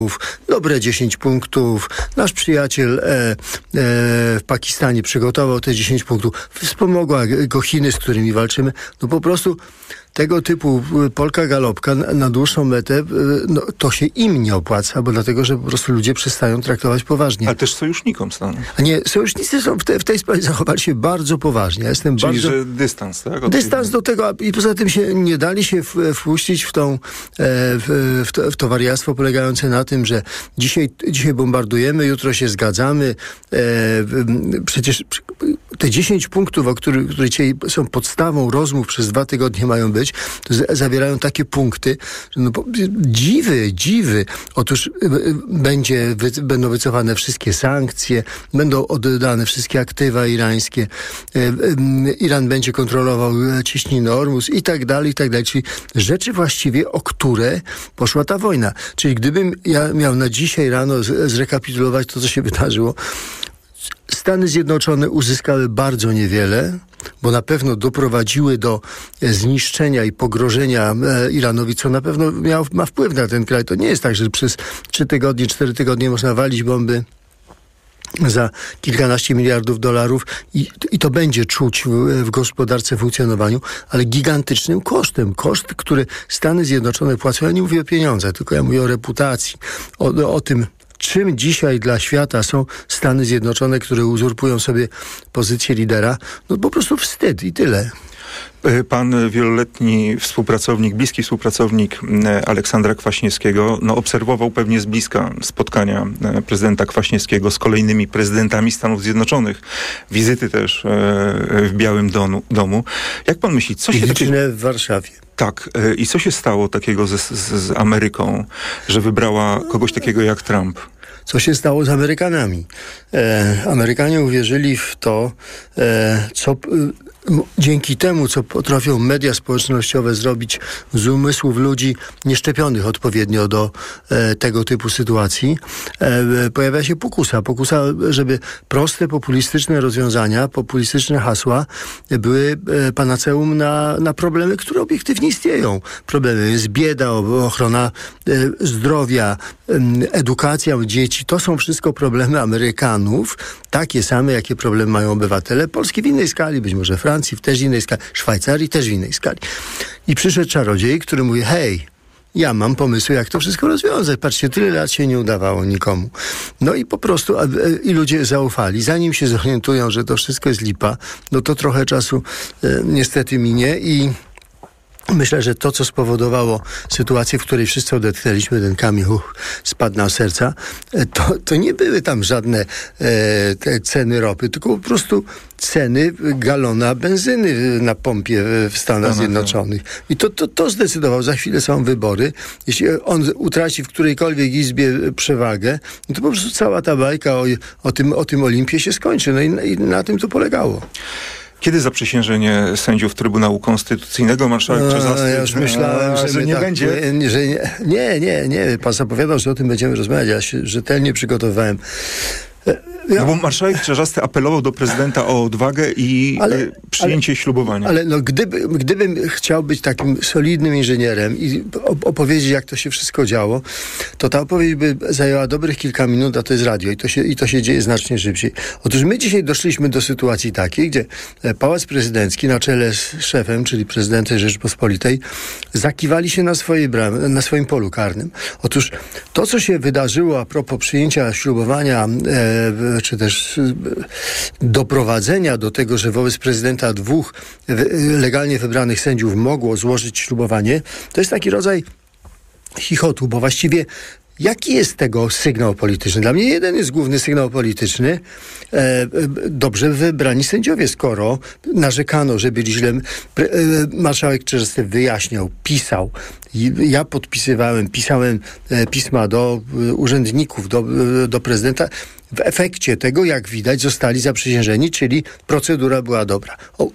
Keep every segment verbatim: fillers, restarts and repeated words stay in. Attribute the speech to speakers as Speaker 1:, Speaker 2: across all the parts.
Speaker 1: dobre dziesięć punktów. Nasz przyjaciel e, e, w Pakistanie przygotował te dziesięć punktów. Wspomogła go Chiny, z którymi walczymy. No po prostu tego typu Polka galopka na, na dłuższą metę, no, to się im nie opłaca, bo dlatego, że po prostu ludzie przestają traktować poważnie.
Speaker 2: Ale też sojusznikom Stanów.
Speaker 1: A nie, sojusznicy są w, te, w tej sprawie zachowali się bardzo poważnie. Ja jestem
Speaker 2: Czyli,
Speaker 1: bardzo...
Speaker 2: że dystans, tak? Od
Speaker 1: Dystans do tego, i poza tym się nie dali się w, wpuścić w, tą, w, w, to, w to wariactwo polegające na tym, że dzisiaj, dzisiaj bombardujemy, jutro się zgadzamy. Przecież te dziesięć punktów, o których, które dzisiaj są podstawą rozmów przez dwa tygodnie mają być, to z, zawierają takie punkty, że no, dziwy, dziwy. Otóż będzie, wy, będą wycofane wszystkie sankcje, będą oddane wszystkie aktywa irańskie, Iran będzie kontrolował ciśnienie Ormus i tak dalej, i tak dalej. Czyli rzeczy właściwie, o które poszła ta wojna. Czyli gdybym ja miał na dzisiaj rano z, zrekapitulować to, co się wydarzyło, Stany Zjednoczone uzyskały bardzo niewiele, bo na pewno doprowadziły do zniszczenia i pogrożenia e, Iranowi, co na pewno miał, ma wpływ na ten kraj. To nie jest tak, że przez trzy tygodnie, cztery tygodnie można walić bomby za kilkanaście miliardów dolarów i, i to będzie czuć w, w gospodarce, funkcjonowaniu, ale gigantycznym kosztem. Koszt, który Stany Zjednoczone płacą. Ja nie mówię o pieniądzach, tylko ja mówię o reputacji, o, o tym, czym dzisiaj dla świata są Stany Zjednoczone, które uzurpują sobie pozycję lidera. No po prostu wstyd i tyle.
Speaker 2: Pan wieloletni współpracownik, bliski współpracownik Aleksandra Kwaśniewskiego, no obserwował pewnie z bliska spotkania prezydenta Kwaśniewskiego z kolejnymi prezydentami Stanów Zjednoczonych. Wizyty też w Białym Domu. domu. Jak pan myśli, co się...
Speaker 1: Liczne takie... w Warszawie.
Speaker 2: Tak. I co się stało takiego z, z, z Ameryką, że wybrała kogoś takiego jak Trump?
Speaker 1: Co się stało z Amerykanami? E, Amerykanie uwierzyli w to, e, co... Dzięki temu, co potrafią media społecznościowe zrobić z umysłów ludzi nieszczepionych odpowiednio do e, tego typu sytuacji, e, pojawia się pokusa. Pokusa, żeby proste, populistyczne rozwiązania, populistyczne hasła były e, panaceum na, na problemy, które obiektywnie istnieją. Problemy jest bieda, ochrona e, zdrowia, e, edukacja dzieci. To są wszystko problemy Amerykanów, takie same, jakie problemy mają obywatele Polski w innej skali, być może Francji, Francji w też innej skali, Szwajcarii też w innej skali. I przyszedł czarodziej, który mówi, hej, ja mam pomysły, jak to wszystko rozwiązać. Patrzcie, tyle lat się nie udawało nikomu. No i po prostu a, i ludzie zaufali. Zanim się zorientują, że to wszystko jest lipa, no to trochę czasu e, niestety minie i myślę, że to, co spowodowało sytuację, w której wszyscy odetchnęliśmy, ten kamień uch, spadł na serca, to, to nie były tam żadne e, te ceny ropy, tylko po prostu ceny galona benzyny na pompie w Stanach Zjednoczonych. I to, to, to zdecydował. Za chwilę są wybory. Jeśli on utraci w którejkolwiek izbie przewagę, no to po prostu cała ta bajka o, o, tym, o tym Olimpie się skończy. No i, i na tym to polegało.
Speaker 2: Kiedy zaprzysiężenie sędziów Trybunału Konstytucyjnego marszałek Czarzasty?
Speaker 1: Ja już myślałem, że,
Speaker 2: że nie
Speaker 1: tak,
Speaker 2: będzie.
Speaker 1: Że nie, nie, nie, nie. Pan zapowiadał, że o tym będziemy rozmawiać. Ja się rzetelnie przygotowałem.
Speaker 2: Ja. No bo marszałek Czarzasty apelował do prezydenta o odwagę i ale, przyjęcie
Speaker 1: ale,
Speaker 2: ślubowania.
Speaker 1: Ale no, gdyby, gdybym chciał być takim solidnym inżynierem i opowiedzieć, jak to się wszystko działo, to ta opowieść by zajęła dobrych kilka minut, a to jest radio i to się, i to się dzieje znacznie szybciej. Otóż my dzisiaj doszliśmy do sytuacji takiej, gdzie Pałac Prezydencki na czele z szefem, czyli prezydentem Rzeczypospolitej, zakiwali się na, swojej bram, na swoim polu karnym. Otóż to, co się wydarzyło a propos przyjęcia ślubowania e, czy też doprowadzenia do tego, że wobec prezydenta dwóch legalnie wybranych sędziów mogło złożyć ślubowanie, to jest taki rodzaj chichotu, bo właściwie jaki jest tego sygnał polityczny? Dla mnie jeden jest główny sygnał polityczny. E, dobrze wybrani sędziowie, skoro narzekano, że byli źle. Pre, e, marszałek Czarzasty wyjaśniał, pisał. Ja podpisywałem, pisałem e, pisma do e, urzędników, do, e, do prezydenta. W efekcie tego, jak widać, zostali zaprzysiężeni, czyli procedura była dobra. O, uf.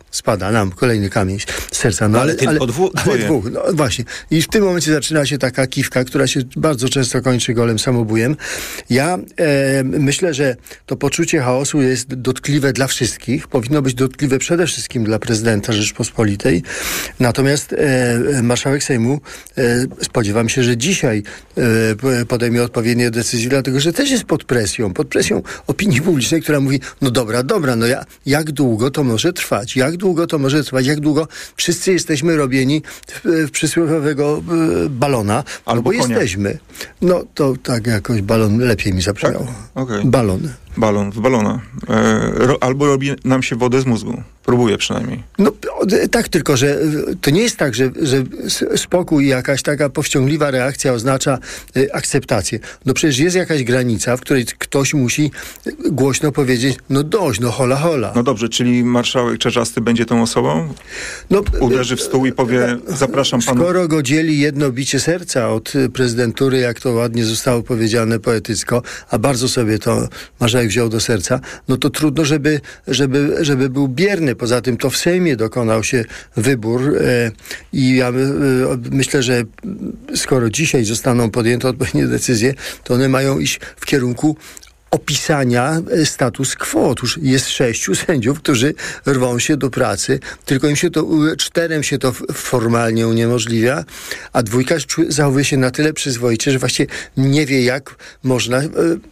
Speaker 1: spada nam kolejny kamień z serca. No,
Speaker 2: ale, ale, dwu,
Speaker 1: ale dwóch. No właśnie. I w tym momencie zaczyna się taka kiwka, która się bardzo często kończy golem samobójem. Ja e, myślę, że to poczucie chaosu jest dotkliwe dla wszystkich. Powinno być dotkliwe przede wszystkim dla prezydenta Rzeczypospolitej. Natomiast e, marszałek Sejmu e, spodziewam się, że dzisiaj e, podejmie odpowiednie decyzje, dlatego że też jest pod presją. Pod presją opinii publicznej, która mówi, no dobra, dobra, no ja, jak długo to może trwać? Jak długo to może trwać? Jak długo wszyscy jesteśmy robieni w, w przysłowiowego y, balona?
Speaker 2: Albo
Speaker 1: no bo
Speaker 2: konia.
Speaker 1: Jesteśmy. No to tak jakoś balon lepiej mi zabrzmiało.
Speaker 2: Tak? Okay.
Speaker 1: Balon.
Speaker 2: Balon, w balona. E, ro, albo robi nam się wodę z mózgu. Próbuje przynajmniej.
Speaker 1: No tak, tylko że to nie jest tak, że, że spokój i jakaś taka powściągliwa reakcja oznacza y, akceptację. No przecież jest jakaś granica, w której ktoś musi głośno powiedzieć, no dość, no hola hola.
Speaker 2: No dobrze, czyli marszałek Czarzasty będzie tą osobą?
Speaker 1: No,
Speaker 2: uderzy w stół i powie, zapraszam panu.
Speaker 1: Skoro go dzieli jedno bicie serca od prezydentury, jak to ładnie zostało powiedziane poetycko, a bardzo sobie to marszałek wziął do serca, no to trudno, żeby, żeby, żeby był bierny. Poza tym to w Sejmie dokonał się wybór e, i ja e, myślę, że skoro dzisiaj zostaną podjęte odpowiednie decyzje, to one mają iść w kierunku opisania status quo. Otóż jest sześciu sędziów, którzy rwą się do pracy, tylko im się to, czterem się to formalnie uniemożliwia, a dwójka zachowuje się na tyle przyzwoicie, że właśnie nie wie, jak można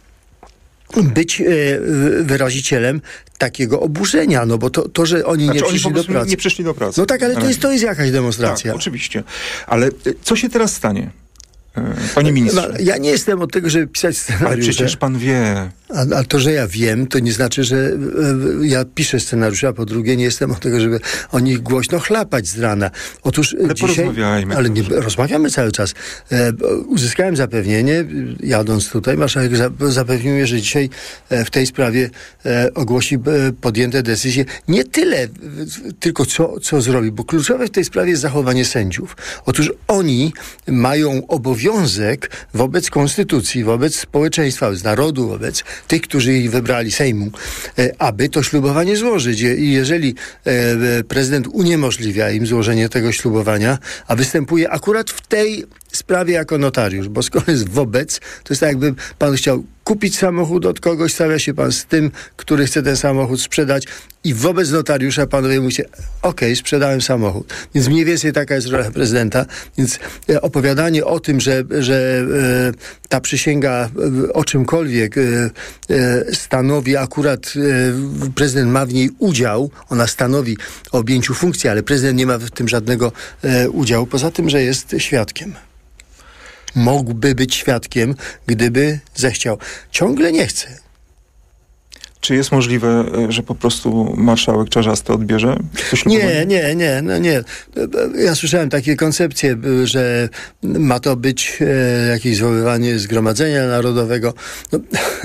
Speaker 1: być wyrazicielem takiego oburzenia, no bo to, to że oni
Speaker 2: znaczy,
Speaker 1: nie przyszli
Speaker 2: oni po
Speaker 1: do pracy.
Speaker 2: nie przyszli do pracy.
Speaker 1: No tak, ale to jest, to jest jakaś demonstracja.
Speaker 2: Tak, oczywiście. Ale co się teraz stanie? Panie ministrze.
Speaker 1: No, ja nie jestem od tego, żeby pisać scenariusze.
Speaker 2: Ale przecież pan wie.
Speaker 1: A, a to, że ja wiem, to nie znaczy, że e, ja piszę scenariusze, a po drugie nie jestem od tego, żeby o nich głośno chlapać z rana. Otóż
Speaker 2: ale
Speaker 1: dzisiaj...
Speaker 2: porozmawiajmy.
Speaker 1: Ale nie, rozmawiamy cały czas. E, uzyskałem zapewnienie, jadąc tutaj, marszałek za, zapewnił mnie, że dzisiaj e, w tej sprawie e, ogłosi e, podjęte decyzje. Nie tyle, e, tylko co, co zrobi, bo kluczowe w tej sprawie jest zachowanie sędziów. Otóż oni mają obowiązek wobec konstytucji, wobec społeczeństwa, wobec narodu, wobec tych, którzy ich wybrali, Sejmu, aby to ślubowanie złożyć. I jeżeli prezydent uniemożliwia im złożenie tego ślubowania, a występuje akurat w tej sprawie jako notariusz, bo skoro jest wobec, to jest tak, jakby pan chciał kupić samochód od kogoś, stawia się pan z tym, który chce ten samochód sprzedać i wobec notariusza panowie mówicie, okej, okay, sprzedałem samochód. Więc mniej więcej taka jest rola prezydenta. Więc e, opowiadanie o tym, że, że e, ta przysięga e, o czymkolwiek e, e, stanowi akurat, e, prezydent ma w niej udział, ona stanowi o objęciu funkcji, ale prezydent nie ma w tym żadnego e, udziału, poza tym, że jest świadkiem. Mógłby być świadkiem, gdyby zechciał. Ciągle nie chce.
Speaker 2: Czy jest możliwe, że po prostu marszałek Czarzasty odbierze?
Speaker 1: Nie, nie, nie, no nie. Ja słyszałem takie koncepcje, że ma to być e, jakieś zwoływanie Zgromadzenia Narodowego. No,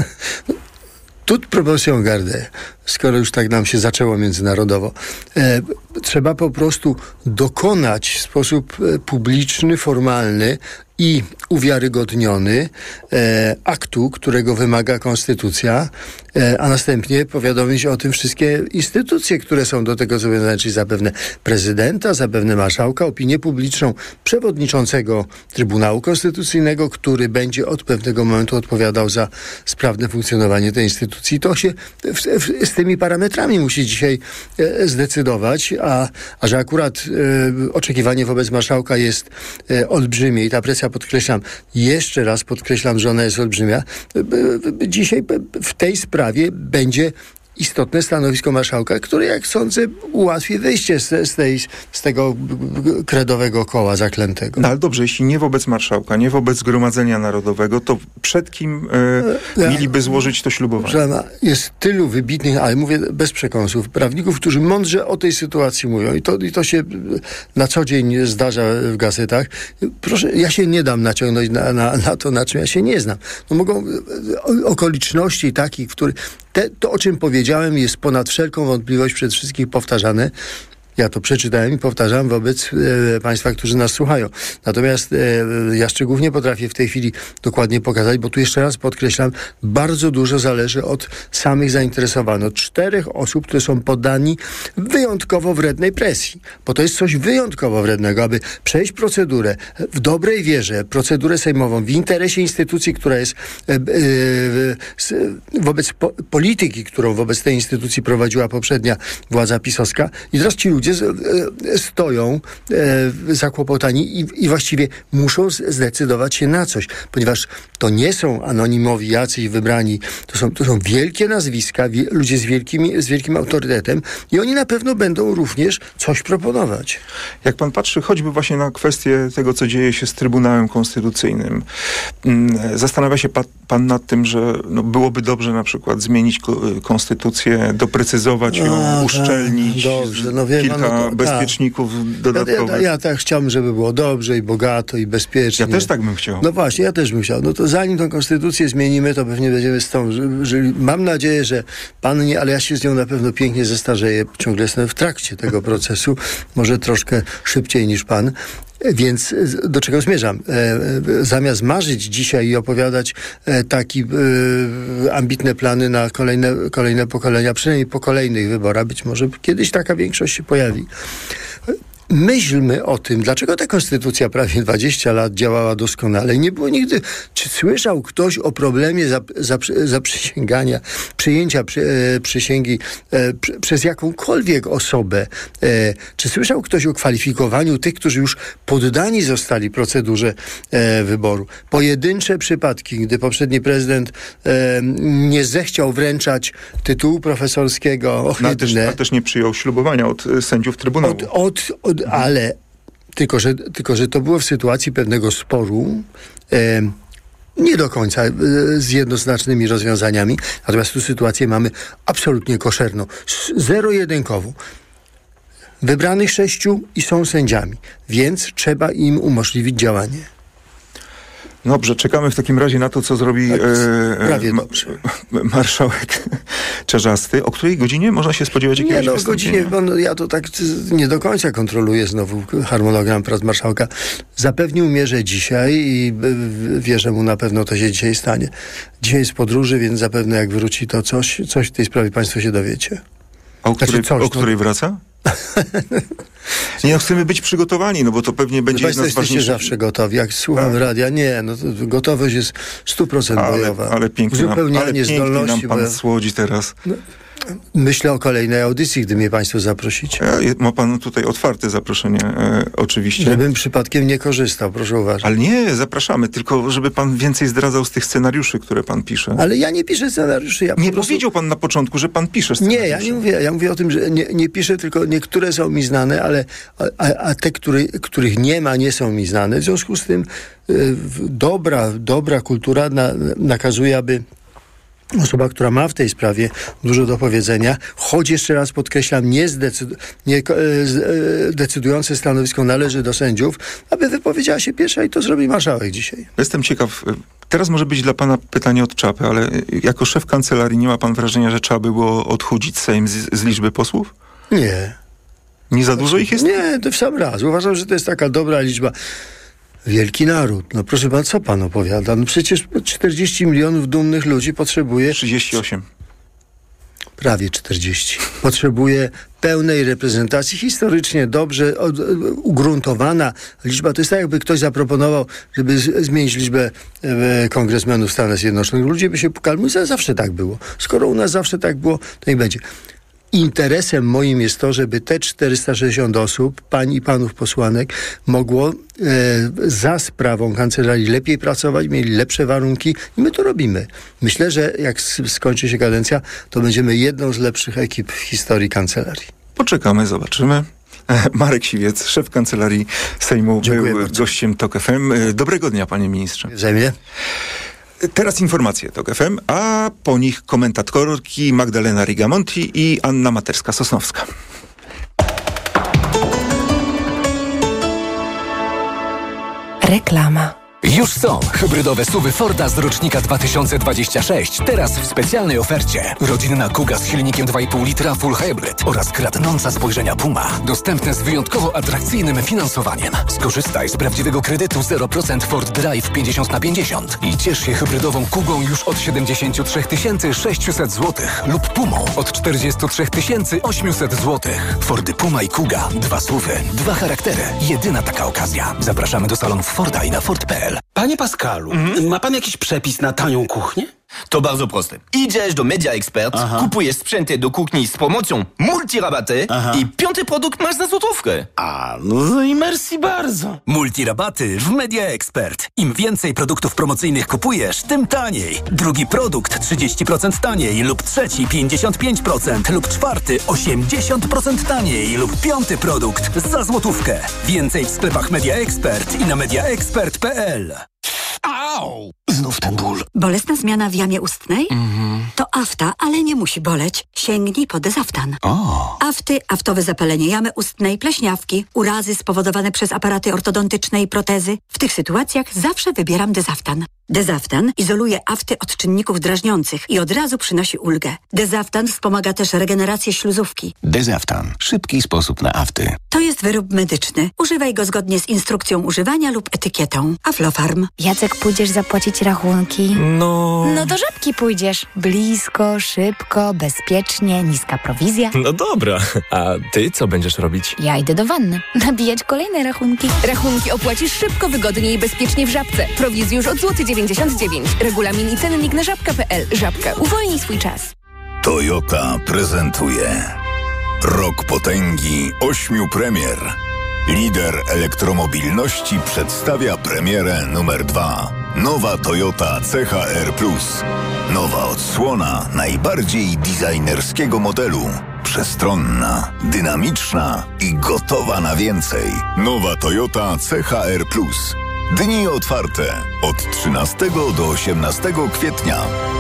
Speaker 1: toute proportion garde, skoro już tak nam się zaczęło międzynarodowo. E, trzeba po prostu dokonać w sposób publiczny, formalny i uwiarygodniony e, aktu, którego wymaga konstytucja, e, a następnie powiadomić o tym wszystkie instytucje, które są do tego zobowiązane, czyli zapewne prezydenta, zapewne marszałka, opinię publiczną, przewodniczącego Trybunału Konstytucyjnego, który będzie od pewnego momentu odpowiadał za sprawne funkcjonowanie tej instytucji. To się w, w, z tymi parametrami musi dzisiaj e, zdecydować, a, a że akurat e, oczekiwanie wobec marszałka jest e, olbrzymie i ta presja, podkreślam, jeszcze raz podkreślam, że ona jest olbrzymia. Dzisiaj w tej sprawie będzie istotne stanowisko marszałka, które, jak sądzę, ułatwi wyjście z, z, tej, z tego kredowego koła zaklętego.
Speaker 2: No ale dobrze, jeśli nie wobec marszałka, nie wobec Zgromadzenia Narodowego, to przed kim e, mieliby złożyć to ślubowanie?
Speaker 1: Jest tylu wybitnych, ale mówię bez przekąsów, prawników, którzy mądrze o tej sytuacji mówią i to, i to się na co dzień zdarza w gazetach. Proszę, ja się nie dam naciągnąć na, na, na to, na czym ja się nie znam. No mogą okoliczności takich, w których te, to, o czym powiedziałem, jest ponad wszelką wątpliwość, przed wszystkich powtarzane. Ja to przeczytałem i powtarzam wobec e, państwa, którzy nas słuchają. Natomiast e, ja szczególnie potrafię w tej chwili dokładnie pokazać, bo tu jeszcze raz podkreślam, bardzo dużo zależy od samych zainteresowanych. Od czterech osób, które są poddani wyjątkowo wrednej presji. Bo to jest coś wyjątkowo wrednego, aby przejść procedurę w dobrej wierze, procedurę sejmową, w interesie instytucji, która jest e, e, wobec po, polityki, którą wobec tej instytucji prowadziła poprzednia władza pisowska. I teraz ci ludzie z, e, stoją e, zakłopotani i, i właściwie muszą zdecydować się na coś, ponieważ to nie są anonimowi jacyś wybrani, to są, to są wielkie nazwiska, wie, ludzie z, wielkimi, z wielkim autorytetem i oni na pewno będą również coś proponować.
Speaker 2: Jak pan patrzy choćby właśnie na kwestię tego, co dzieje się z Trybunałem Konstytucyjnym, zastanawia się pan, pan nad tym, że no, byłoby dobrze na przykład zmienić ko- konstytucję, doprecyzować ją,
Speaker 1: A,
Speaker 2: uszczelnić,
Speaker 1: dobrze, no wie
Speaker 2: kilka
Speaker 1: pan, no to,
Speaker 2: bezpieczników
Speaker 1: ja,
Speaker 2: dodatkowych.
Speaker 1: ja, ja tak chciałbym, żeby było dobrze i bogato i bezpiecznie.
Speaker 2: Ja też tak bym chciał.
Speaker 1: No właśnie, ja też bym chciał. No to zanim tą konstytucję zmienimy, to pewnie będziemy z tą, że, że mam nadzieję, że pan nie, ale ja się z nią na pewno pięknie zestarzeję. Ciągle jestem w trakcie tego procesu. Może troszkę szybciej niż pan. Więc do czego zmierzam? E, zamiast marzyć dzisiaj i opowiadać e, takie e, ambitne plany na kolejne, kolejne pokolenia, przynajmniej po kolejnych wyborach, być może kiedyś taka większość się pojawi. Myślmy o tym, dlaczego ta konstytucja prawie dwadzieścia lat działała doskonale. Nie było nigdy... Czy słyszał ktoś o problemie zaprzysięgania, przyjęcia przy, e, przysięgi e, pr, przez jakąkolwiek osobę? E, czy słyszał ktoś o kwalifikowaniu tych, którzy już poddani zostali procedurze e, wyboru? Pojedyncze przypadki, gdy poprzedni prezydent e, nie zechciał wręczać tytułu profesorskiego ohydne.
Speaker 2: No, a, też, a też nie przyjął ślubowania od sędziów Trybunału.
Speaker 1: Od, od, od Ale tylko że, tylko, że to było w sytuacji pewnego sporu, e, nie do końca e, z jednoznacznymi rozwiązaniami, natomiast tu sytuację mamy absolutnie koszerną, zero-jedynkową. Wybranych sześciu i są sędziami, więc trzeba im umożliwić działanie.
Speaker 2: Dobrze, czekamy w takim razie na to, co zrobi
Speaker 1: Tak,
Speaker 2: e,
Speaker 1: prawie
Speaker 2: ma,
Speaker 1: dobrze.
Speaker 2: marszałek Czarzasty. O której godzinie można się spodziewać jakiegoś
Speaker 1: Nie, no
Speaker 2: wystąpienia?
Speaker 1: godzinie, bo no, ja to tak nie do końca kontroluję znowu harmonogram prac marszałka. Zapewnił mnie, że dzisiaj i y, wierzę mu, na pewno to się dzisiaj stanie. Dzisiaj jest w podróży, więc zapewne jak wróci, to coś, coś w tej sprawie państwo się dowiecie.
Speaker 2: A o
Speaker 1: Znaczy
Speaker 2: której,
Speaker 1: coś,
Speaker 2: o której
Speaker 1: no.
Speaker 2: wraca? Nie, no chcemy być przygotowani, no bo to pewnie będzie
Speaker 1: Państwo
Speaker 2: jedna z
Speaker 1: jesteście
Speaker 2: ważniejszych...
Speaker 1: zawsze gotowi. Jak słucham
Speaker 2: Tak.
Speaker 1: radia, nie, no to gotowość jest stu procent
Speaker 2: Ale,
Speaker 1: bojowa.
Speaker 2: ale pięknie nam, ale
Speaker 1: Uzupełnianie
Speaker 2: pięknie nam
Speaker 1: zdolności.
Speaker 2: pan
Speaker 1: bo ja,
Speaker 2: słodzi teraz.
Speaker 1: no, myślę o kolejnej audycji, gdy mnie państwo zaprosicie.
Speaker 2: Ja, ma pan tutaj otwarte zaproszenie, e, oczywiście.
Speaker 1: Żebym przypadkiem nie korzystał, proszę uważać.
Speaker 2: Ale nie, zapraszamy, tylko żeby pan więcej zdradzał z tych scenariuszy, które pan pisze.
Speaker 1: Ale ja nie piszę scenariuszy. Ja
Speaker 2: Nie
Speaker 1: po prostu...
Speaker 2: powiedział pan na początku, że pan pisze scenariusze.
Speaker 1: Nie, ja nie mówię, ja mówię o tym, że nie, nie piszę, tylko niektóre są mi znane, ale a, a te, który, których nie ma, nie są mi znane. W związku z tym y, dobra, dobra kultura na, nakazuje, aby osoba, która ma w tej sprawie dużo do powiedzenia, choć jeszcze raz podkreślam, nie, zdecydu- nie e, e, decydujące stanowisko należy do sędziów, aby wypowiedziała się pierwsza i to zrobi marszałek dzisiaj.
Speaker 2: Jestem ciekaw, teraz może być dla pana pytanie od czapy, ale jako szef kancelarii nie ma pan wrażenia, że trzeba by było odchudzić Sejm z, z liczby posłów?
Speaker 1: Nie.
Speaker 2: Nie za dużo ich jest?
Speaker 1: Nie, to w sam raz. Uważam, że to jest taka dobra liczba. Wielki naród. No proszę pan, co pan opowiada? No przecież czterdzieści milionów dumnych ludzi potrzebuje...
Speaker 2: trzydzieści osiem.
Speaker 1: Prawie czterdzieści. Potrzebuje pełnej reprezentacji, historycznie dobrze od, ugruntowana liczba. To jest tak, jakby ktoś zaproponował, żeby z, zmienić liczbę e, kongresmenów w Stanach Zjednoczonych. Ludzie by się pukali. Zawsze tak było. Skoro u nas zawsze tak było, to niech będzie. Interesem moim jest to, żeby te czterysta sześćdziesiąt osób, pań i panów posłanek, mogło e, za sprawą kancelarii lepiej pracować, mieli lepsze warunki i my to robimy. Myślę, że jak skończy się kadencja, to będziemy jedną z lepszych ekip w historii kancelarii.
Speaker 2: Poczekamy, zobaczymy. Marek Siwiec, szef kancelarii Sejmu,
Speaker 1: Dziękuję
Speaker 2: był
Speaker 1: bardzo.
Speaker 2: gościem Tok F M. Dobrego dnia, panie ministrze.
Speaker 1: Wzajemnie.
Speaker 2: Teraz informacje Tok F M, a po nich komentatorki Magdalena Rigamonti i Anna Materska-Sosnowska.
Speaker 3: Reklama. Już są hybrydowe suwy Forda z rocznika dwa tysiące dwudziestego szóstego. Teraz w specjalnej ofercie. Rodzinna Kuga z silnikiem dwa i pół litra Full Hybrid oraz kradnąca spojrzenia Puma. Dostępne z wyjątkowo atrakcyjnym finansowaniem. Skorzystaj z prawdziwego kredytu zero procent Ford Drive pięćdziesiąt na pięćdziesiąt i ciesz się hybrydową Kugą już od siedemdziesiąt trzy tysiące sześćset złotych lub Pumą od czterdzieści trzy tysiące osiemset złotych. Fordy Puma i Kuga. Dwa słowy, dwa charaktery. Jedyna taka okazja. Zapraszamy do salonów Forda i na Ford kropka p l.
Speaker 4: Panie Pascalu, mhm. ma pan jakiś przepis na tanią kuchnię?
Speaker 5: To bardzo proste. Idziesz do Media Expert, Aha. kupujesz sprzęty do kuchni z promocją multirabaty Aha. i piąty produkt masz za złotówkę.
Speaker 4: A, no i merci bardzo.
Speaker 3: Multirabaty w Media Expert. Im więcej produktów promocyjnych kupujesz, tym taniej. Drugi produkt trzydzieści procent taniej lub trzeci pięćdziesiąt pięć procent lub czwarty osiemdziesiąt procent taniej lub piąty produkt za złotówkę. Więcej w sklepach Media Expert i na media expert kropka p l.
Speaker 4: Au! Znów ten ból.
Speaker 6: Bolesna zmiana w jamie ustnej?
Speaker 4: Mhm.
Speaker 6: To afta, ale nie musi boleć. Sięgnij po Dezaftan.
Speaker 4: O.
Speaker 6: Afty, aftowe zapalenie jamy ustnej, pleśniawki, urazy spowodowane przez aparaty ortodontyczne i protezy. W tych sytuacjach zawsze wybieram Dezaftan. Dezaftan izoluje afty od czynników drażniących i od razu przynosi ulgę. Dezaftan wspomaga też regenerację śluzówki.
Speaker 4: Dezaftan. Szybki sposób na afty.
Speaker 6: To jest wyrób medyczny. Używaj go zgodnie z instrukcją używania lub etykietą. Aflofarm.
Speaker 7: Jacek, pójdziesz zapłacić rachunki?
Speaker 8: No...
Speaker 7: No do Żabki pójdziesz. Blisko, szybko, bezpiecznie, niska prowizja.
Speaker 8: No dobra. A ty co będziesz robić?
Speaker 7: Ja idę do wanny. Nabijać kolejne rachunki.
Speaker 9: Rachunki opłacisz szybko, wygodnie i bezpiecznie w Żabce. Prowizji już od złoty dziewięćdziesiąt dziewięć. Regulamin i cennik na żabka kropka p l. Żabka. Uwolnij swój czas.
Speaker 10: Toyota prezentuje Rok Potęgi ośmiu premier. Lider elektromobilności przedstawia premierę numer dwa. Nowa Toyota C H R plus. Nowa odsłona najbardziej designerskiego modelu. Przestronna, dynamiczna i gotowa na więcej. Nowa Toyota C H R plus. Dni otwarte od trzynastego do osiemnastego kwietnia.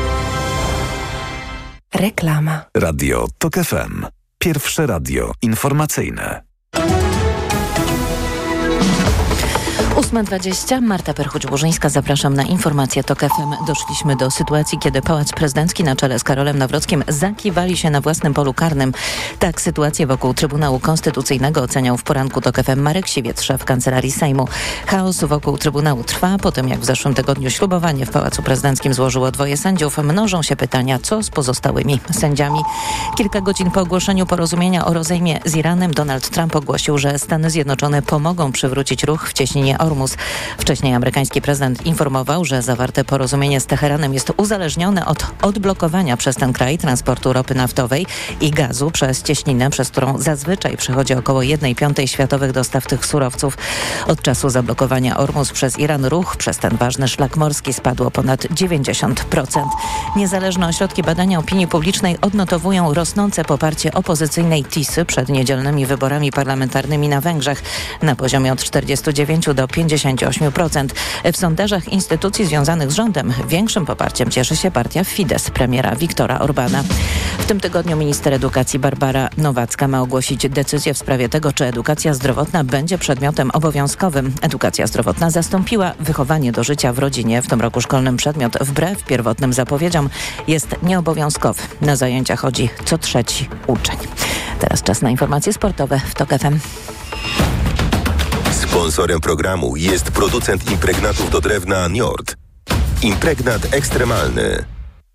Speaker 7: Reklama.
Speaker 11: Radio Tok F M. Pierwsze radio informacyjne.
Speaker 12: ósma dwadzieścia, Marta Perchuć-Burzyńska, zapraszam na informację Tok F M. Doszliśmy do sytuacji, kiedy Pałac Prezydencki na czele z Karolem Nawrockim zakiwali się na własnym polu karnym. Tak sytuację wokół Trybunału Konstytucyjnego oceniał w poranku Tok F M Marek Siwiec, szef Kancelarii Sejmu. Chaos wokół Trybunału trwa. Po tym, jak w zeszłym tygodniu ślubowanie w Pałacu Prezydenckim złożyło dwoje sędziów, mnożą się pytania, co z pozostałymi sędziami. Kilka godzin po ogłoszeniu porozumienia o rozejmie z Iranem Donald Trump ogłosił, że Stany Zjednoczone pomogą przywrócić ruch w cieśninie Ormus. Wcześniej amerykański prezydent informował, że zawarte porozumienie z Teheranem jest uzależnione od odblokowania przez ten kraj transportu ropy naftowej i gazu przez cieśninę, przez którą zazwyczaj przechodzi około jednej piątej światowych dostaw tych surowców. Od czasu zablokowania Ormus przez Iran ruch przez ten ważny szlak morski spadł o ponad dziewięćdziesiąt procent. Niezależne ośrodki badania opinii publicznej odnotowują rosnące poparcie opozycyjnej Tisy przed niedzielnymi wyborami parlamentarnymi na Węgrzech na poziomie od czterdziestu dziewięciu do pięćdziesięciu ośmiu procent. W sondażach instytucji związanych z rządem większym poparciem cieszy się partia Fidesz premiera Viktora Orbana. W tym tygodniu minister edukacji Barbara Nowacka ma ogłosić decyzję w sprawie tego, czy edukacja zdrowotna będzie przedmiotem obowiązkowym. Edukacja zdrowotna zastąpiła wychowanie do życia w rodzinie. W tym roku szkolnym przedmiot wbrew pierwotnym zapowiedziom jest nieobowiązkowy. Na zajęcia chodzi co trzeci uczeń. Teraz czas na informacje sportowe w Tok F M.
Speaker 13: Sponsorem programu jest producent impregnatów do drewna Njord. Impregnat ekstremalny.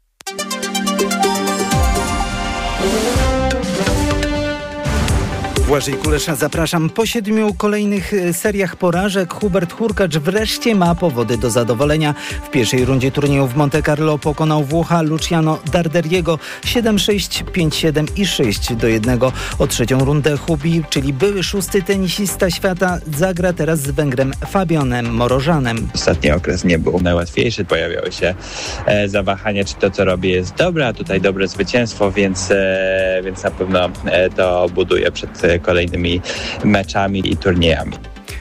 Speaker 14: Błażej Kulesza, zapraszam. Po siedmiu kolejnych seriach porażek Hubert Hurkacz wreszcie ma powody do zadowolenia. W pierwszej rundzie turnieju w Monte Carlo pokonał Włocha Luciano Darderiego siedem sześć, pięć siedem i sześć do jednego. O trzecią rundę Hubi, czyli były szósty tenisista świata, zagra teraz z Węgrem Fabionem Morożanem.
Speaker 15: Ostatni okres nie był najłatwiejszy. Pojawiały się e, zawahania, czy to, co robię, jest dobre, a tutaj dobre zwycięstwo, więc, e, więc na pewno e, to buduje przed e, kolejnymi meczami i turniejami.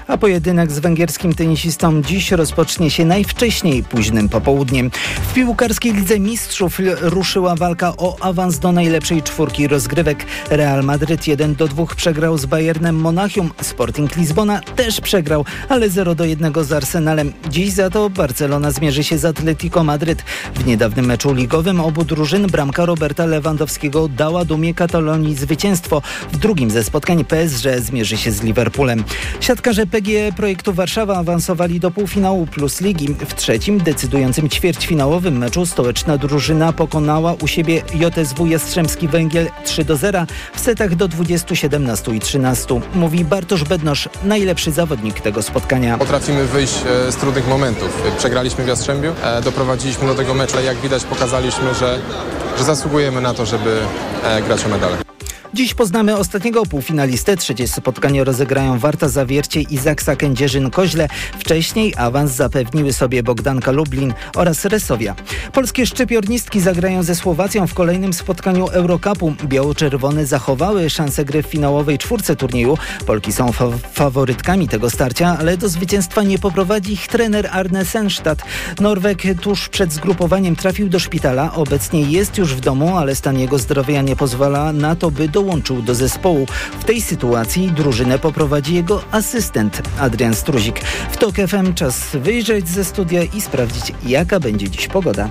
Speaker 14: a pojedynek z węgierskim tenisistą dziś rozpocznie się najwcześniej późnym popołudniem. W piłkarskiej Lidze Mistrzów ruszyła walka o awans do najlepszej czwórki rozgrywek. Real Madryt jeden do dwóch przegrał z Bayernem Monachium. Sporting Lizbona też przegrał, ale zero do jednego z Arsenalem. Dziś za to Barcelona zmierzy się z Atletico Madryt. W niedawnym meczu ligowym obu drużyn bramka Roberta Lewandowskiego dała dumie Katalonii zwycięstwo. W drugim ze spotkań P S G zmierzy się z Liverpoolem. Siatkarze P G E Projektu Warszawa awansowali do półfinału Plus Ligi. W trzecim, decydującym ćwierćfinałowym meczu stołeczna drużyna pokonała u siebie J S W Jastrzębski Węgiel trzy do zera w setach do dwudziestu, siedemnastu i trzynastu. Mówi Bartosz Bednosz, najlepszy zawodnik tego spotkania.
Speaker 16: Potrafimy wyjść z trudnych momentów. Przegraliśmy w Jastrzębiu, doprowadziliśmy do tego meczu, ale jak widać pokazaliśmy, że, że zasługujemy na to, żeby grać o medale.
Speaker 14: Dziś poznamy ostatniego półfinalistę. Trzecie spotkanie rozegrają Warta Zawiercie i Zaksa Kędzierzyn-Koźle. Wcześniej awans zapewniły sobie Bogdanka Lublin oraz Resowia. Polskie szczypiornistki zagrają ze Słowacją w kolejnym spotkaniu Eurocupu. Biało-czerwone zachowały szansę gry w finałowej czwórce turnieju. Polki są fa- faworytkami tego starcia, ale do zwycięstwa nie poprowadzi ich trener Arne Senstadt. Norweg tuż przed zgrupowaniem trafił do szpitala. Obecnie jest już w domu, ale stan jego zdrowia nie pozwala na to, by dołączył do zespołu. W tej sytuacji drużynę poprowadzi jego asystent Adrian Struzik. W TOK F M czas wyjrzeć ze studia i sprawdzić, jaka będzie dziś pogoda.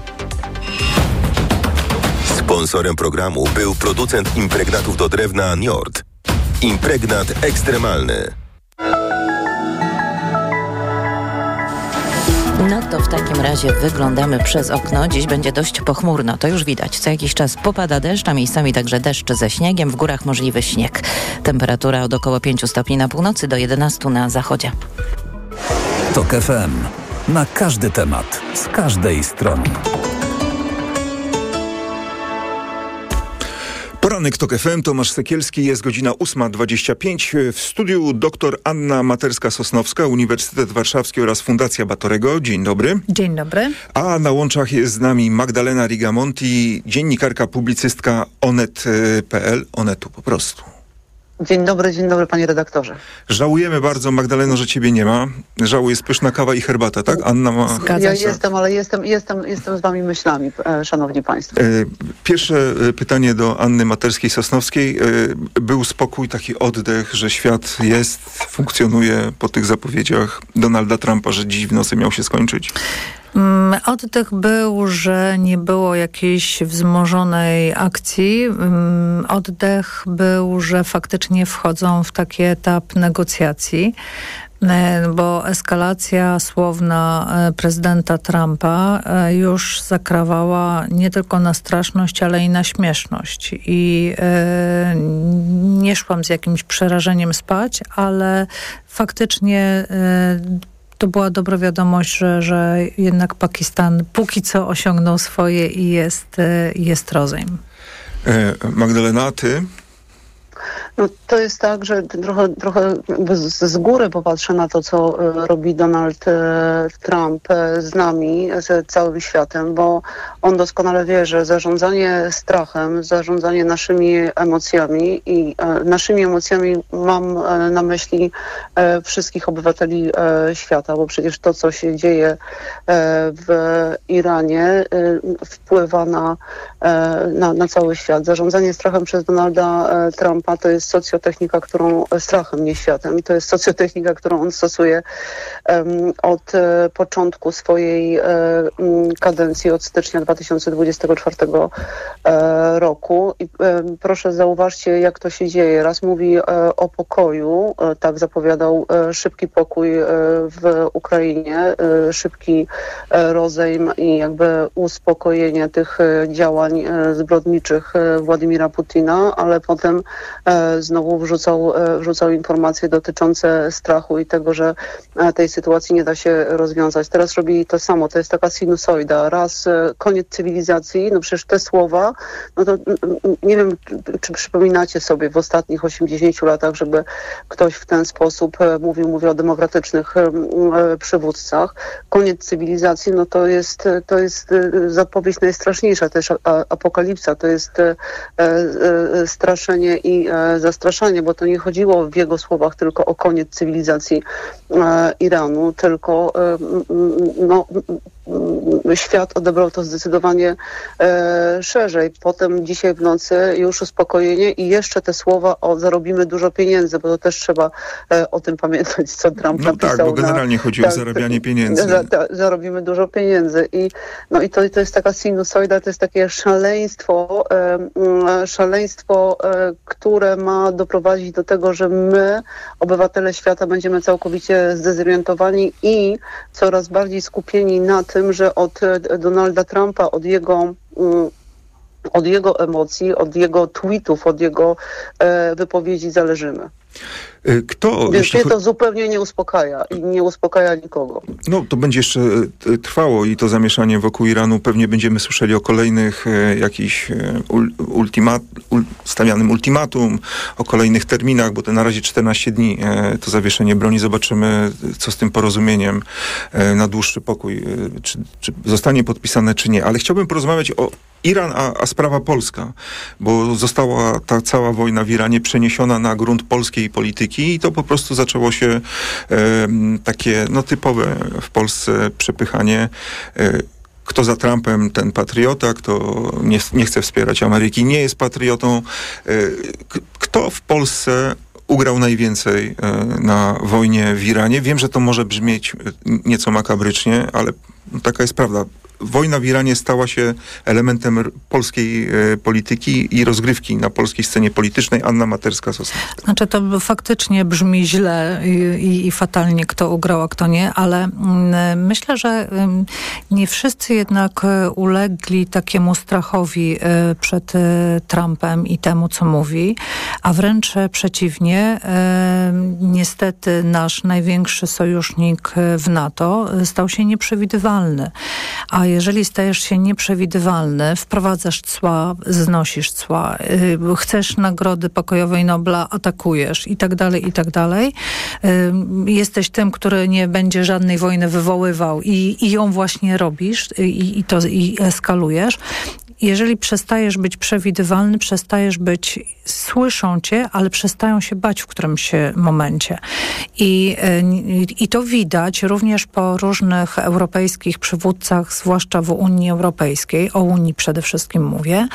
Speaker 13: Sponsorem programu był producent impregnatów do drewna Njord. Impregnat ekstremalny.
Speaker 12: No to w takim razie wyglądamy przez okno. Dziś będzie dość pochmurno, to już widać. Co jakiś czas popada deszcz, a miejscami także deszcz ze śniegiem. W górach możliwy śnieg. Temperatura od około pięciu stopni na północy do jedenastu na zachodzie.
Speaker 11: TOK F M. Na każdy temat, z każdej strony.
Speaker 2: Poranek TOK F M, Tomasz Sekielski, jest godzina ósma dwadzieścia pięć. W studiu dr Anna Materska-Sosnowska, Uniwersytet Warszawski oraz Fundacja Batorego. Dzień dobry.
Speaker 17: Dzień dobry.
Speaker 2: A na łączach jest z nami Magdalena Rigamonti, dziennikarka, publicystka onet kropka pe el, Onetu po prostu.
Speaker 18: Dzień dobry, dzień dobry panie redaktorze.
Speaker 2: Żałujemy bardzo, Magdaleno, że ciebie nie ma. Żałuje, jest pyszna kawa i herbata, tak? Anna ma...
Speaker 18: Zgadza ja się. jestem, ale jestem, jestem, jestem z wami myślami, e, szanowni państwo.
Speaker 2: Pierwsze pytanie do Anny Materskiej-Sosnowskiej. Był spokój, taki oddech, że świat jest, funkcjonuje po tych zapowiedziach Donalda Trumpa, że dziś w nocy miał się skończyć?
Speaker 17: Oddech był, że nie było jakiejś wzmożonej akcji. Oddech był, że faktycznie wchodzą w taki etap negocjacji, bo eskalacja słowna prezydenta Trumpa już zakrawała nie tylko na straszność, ale i na śmieszność. I nie szłam z jakimś przerażeniem spać, ale faktycznie to była dobra wiadomość, że, że jednak Pakistan póki co osiągnął swoje i jest, jest rozejm.
Speaker 2: Magdalena, ty?
Speaker 18: No, to jest tak, że trochę, trochę z, z góry popatrzę na to, co robi Donald Trump z nami, z całym światem, bo on doskonale wie, że zarządzanie strachem, zarządzanie naszymi emocjami i e, naszymi emocjami mam e, na myśli e, wszystkich obywateli e, świata, bo przecież to, co się dzieje e, w Iranie e, wpływa na, e, na, na cały świat. Zarządzanie strachem przez Donalda e, Trumpa to jest socjotechnika, którą strachem, nie światem. I to jest socjotechnika, którą on stosuje um, od e, początku swojej e, m, kadencji, od stycznia dwa tysiące dwudziestego czwartego e, roku. I e, proszę zauważcie, jak to się dzieje. Raz mówi e, o pokoju, e, tak zapowiadał e, szybki pokój e, w Ukrainie, e, szybki e, rozejm i jakby uspokojenie tych e, działań e, zbrodniczych e, Władimira Putina, ale potem e, znowu wrzucał, wrzucał informacje dotyczące strachu i tego, że tej sytuacji nie da się rozwiązać. Teraz robi to samo, to jest taka sinusoida. Raz koniec cywilizacji, no przecież te słowa, no to nie wiem, czy przypominacie sobie w ostatnich osiemdziesięciu latach, żeby ktoś w ten sposób mówił, mówił o demokratycznych przywódcach. Koniec cywilizacji, no to jest, to jest zapowiedź najstraszniejsza, też apokalipsa, to jest straszenie i zastraszanie, bo to nie chodziło w jego słowach tylko o koniec cywilizacji e, Iranu, tylko e, no, świat odebrał to zdecydowanie e, szerzej. Potem dzisiaj w nocy już uspokojenie i jeszcze te słowa o zarobimy dużo pieniędzy, bo to też trzeba e, o tym pamiętać, co Trump
Speaker 2: no
Speaker 18: napisał.
Speaker 2: Tak, bo generalnie na, chodzi tak, o zarabianie pieniędzy.
Speaker 18: Za, ta, zarobimy dużo pieniędzy. I, no i to, to jest taka sinusoida, to jest takie szaleństwo, e, szaleństwo, e, które ma doprowadzić do tego, że my, obywatele świata, będziemy całkowicie zdezorientowani i coraz bardziej skupieni na tym, że od Donalda Trumpa, od jego od jego emocji, od jego tweetów, od jego e, wypowiedzi zależymy.
Speaker 2: Kto,
Speaker 18: Więc
Speaker 2: jeśli...
Speaker 18: mnie to zupełnie nie uspokaja i nie uspokaja nikogo.
Speaker 2: No to będzie jeszcze trwało i to zamieszanie wokół Iranu. Pewnie będziemy słyszeli o kolejnych e, jakichś e, ultima, ul, stawianym ultimatum, o kolejnych terminach, bo to na razie czternaście dni e, to zawieszenie broni. Zobaczymy, co z tym porozumieniem e, na dłuższy pokój, e, czy, czy zostanie podpisane, czy nie. Ale chciałbym porozmawiać o Iran, a, a sprawa polska, bo została ta cała wojna w Iranie przeniesiona na grunt polskiej polityki i to po prostu zaczęło się e, takie no, typowe w Polsce przepychanie. E, kto za Trumpem, ten patriota, kto nie, nie chce wspierać Ameryki, nie jest patriotą. E, k- kto w Polsce ugrał najwięcej e, na wojnie w Iranie? Wiem, że to może brzmieć nieco makabrycznie, ale taka jest prawda. Wojna w Iranie stała się elementem r- polskiej e, polityki i rozgrywki na polskiej scenie politycznej. Anna Materska-Sosnowska.
Speaker 17: Znaczy to faktycznie brzmi źle i, i, i fatalnie, kto ugrał, a kto nie, ale mm, myślę, że mm, nie wszyscy jednak ulegli takiemu strachowi y, przed y, Trumpem i temu, co mówi, a wręcz przeciwnie. Y, niestety nasz największy sojusznik w NATO stał się nieprzewidywalny. A jeżeli stajesz się nieprzewidywalny, wprowadzasz cła, znosisz cła, yy, chcesz nagrody pokojowej Nobla, atakujesz i tak dalej, i tak dalej. Yy, jesteś tym, który nie będzie żadnej wojny wywoływał i, i ją właśnie robisz i, i to i eskalujesz. Jeżeli przestajesz być przewidywalny, przestajesz być, słyszą cię, ale przestają się bać w którymś momencie. I, i to widać również po różnych europejskich przywódcach, zwłaszcza w Unii Europejskiej, o Unii przede wszystkim mówię,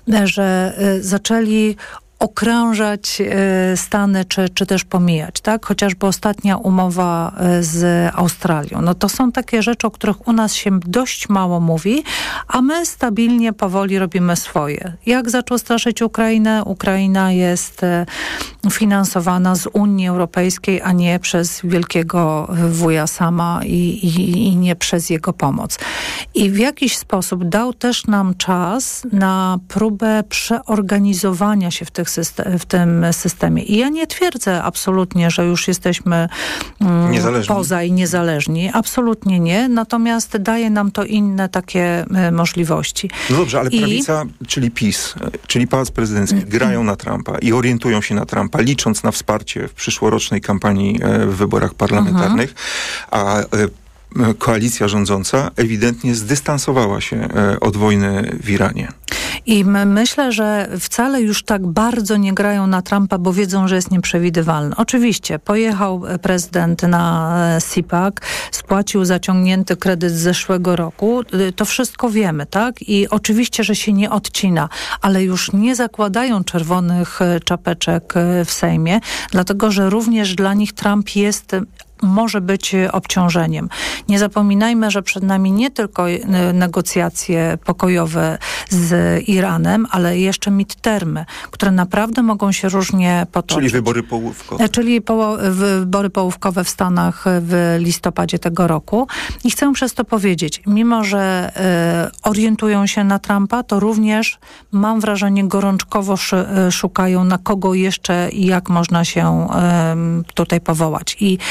Speaker 17: że zaczęli okrążać Stany, czy, czy też pomijać, tak? Chociażby ostatnia umowa z Australią. No to są takie rzeczy, o których u nas się dość mało mówi, a my stabilnie, powoli robimy swoje. Jak zaczął straszyć Ukrainę? Ukraina jest finansowana z Unii Europejskiej, a nie przez wielkiego wuja Sama i, i, i nie przez jego pomoc. I w jakiś sposób dał też nam czas na próbę przeorganizowania się w tych w tym systemie. I ja nie twierdzę absolutnie, że już jesteśmy mm, poza i niezależni. Absolutnie nie. Natomiast daje nam to inne takie y, możliwości.
Speaker 2: No dobrze, ale
Speaker 17: I...
Speaker 2: prawica, czyli PiS, czyli Pałac Prezydencki, grają na Trumpa i orientują się na Trumpa, licząc na wsparcie w przyszłorocznej kampanii e, w wyborach parlamentarnych, a e, koalicja rządząca ewidentnie zdystansowała się e, od wojny w Iranie.
Speaker 17: I my myślę, że wcale już tak bardzo nie grają na Trumpa, bo wiedzą, że jest nieprzewidywalny. Oczywiście pojechał prezydent na C PAC, spłacił zaciągnięty kredyt z zeszłego roku. To wszystko wiemy, tak? I oczywiście, że się nie odcina, ale już nie zakładają czerwonych czapeczek w Sejmie, dlatego, że również dla nich Trump jest może być obciążeniem. Nie zapominajmy, że przed nami nie tylko negocjacje pokojowe z Iranem, ale jeszcze midtermy, które naprawdę mogą się różnie potoczyć.
Speaker 2: Czyli wybory połówkowe.
Speaker 17: Czyli po, wybory połówkowe w Stanach w listopadzie tego roku. I chcę przez to powiedzieć, mimo że y, orientują się na Trumpa, to również mam wrażenie gorączkowo sz, szukają, na kogo jeszcze i jak można się y, tutaj powołać. I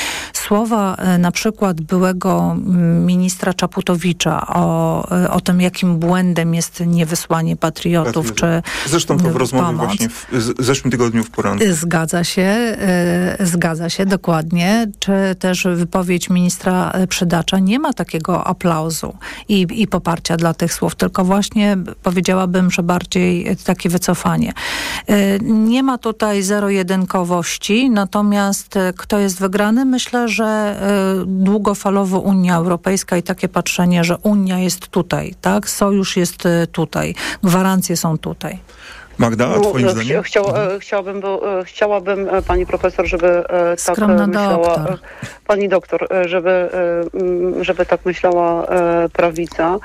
Speaker 17: słowa e, na przykład byłego ministra Czaputowicza o, e, o tym, jakim błędem jest niewysłanie patriotów, czy
Speaker 2: Zresztą to w rozmowie
Speaker 17: pomoc.
Speaker 2: właśnie w z, zeszłym tygodniu w poranku.
Speaker 17: Zgadza się, e, zgadza się, dokładnie. Czy też wypowiedź ministra Przydacza nie ma takiego aplauzu i, i poparcia dla tych słów, tylko właśnie powiedziałabym, że bardziej takie wycofanie. E, nie ma tutaj zero-jedynkowości, natomiast kto jest wygrany? Myślę, że y, długofalowo Unia Europejska i takie patrzenie, że Unia jest tutaj, tak? Sojusz jest y, tutaj, gwarancje są tutaj.
Speaker 2: Magda, a twoim
Speaker 18: no,
Speaker 2: zdaniem?
Speaker 18: Chciał, chciałabym, bo, chciałabym, pani profesor, żeby tak
Speaker 17: Skromna
Speaker 18: myślała,
Speaker 17: doktor.
Speaker 18: pani doktor, żeby, żeby tak myślała prawica,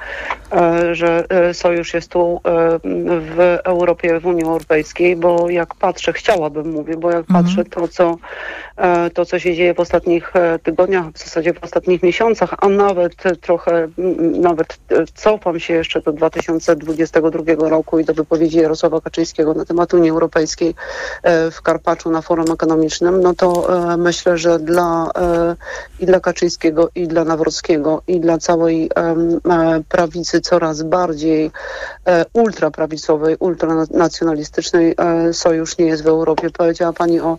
Speaker 18: że sojusz jest tu w Europie, w Unii Europejskiej, bo jak patrzę, chciałabym, mówię, bo jak
Speaker 17: Mhm.
Speaker 18: patrzę to, co to, co się dzieje w ostatnich tygodniach, w zasadzie w ostatnich miesiącach, a nawet trochę, nawet cofam się jeszcze do dwa tysiące dwudziestego drugiego roku i do wypowiedzi Jarosława Kaczyńskiego na temat Unii Europejskiej w Karpaczu na forum ekonomicznym, no to myślę, że dla i dla Kaczyńskiego, i dla Nawrockiego, i dla całej prawicy coraz bardziej ultraprawicowej, ultranacjonalistycznej sojusz nie jest w Europie. Powiedziała pani o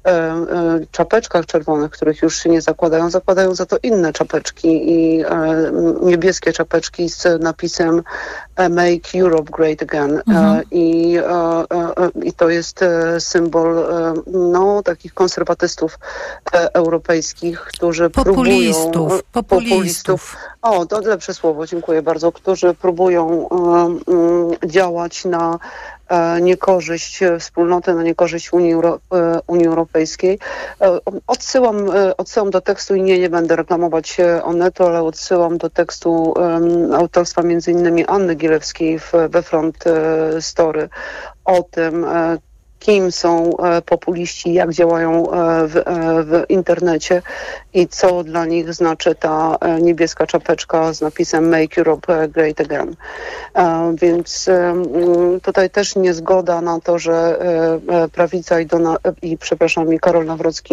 Speaker 18: czapeczkach czerwonych, których już się nie zakładają. Zakładają za to inne czapeczki i niebieskie czapeczki z napisem Make Europe Great Again. Mhm. I, I to jest populistów, no, takich konserwatystów europejskich, którzy
Speaker 17: populistów,
Speaker 18: próbują...
Speaker 17: Populistów.
Speaker 18: Populistów. O, to lepsze słowo, dziękuję bardzo. Którzy próbują um, działać na niekorzyść wspólnoty, na niekorzyść Unii, Euro, Unii Europejskiej. Odsyłam, odsyłam do tekstu i nie, nie będę reklamować Onetu, ale odsyłam do tekstu um, autorstwa między innymi Anny Gilewskiej w, we Front Story o tym, kim są populiści, jak działają w, w internecie i co dla nich znaczy ta niebieska czapeczka z napisem Make Europe Great Again. Więc tutaj też niezgoda na to, że prawica i, Dona, i przepraszam, i Karol Nawrocki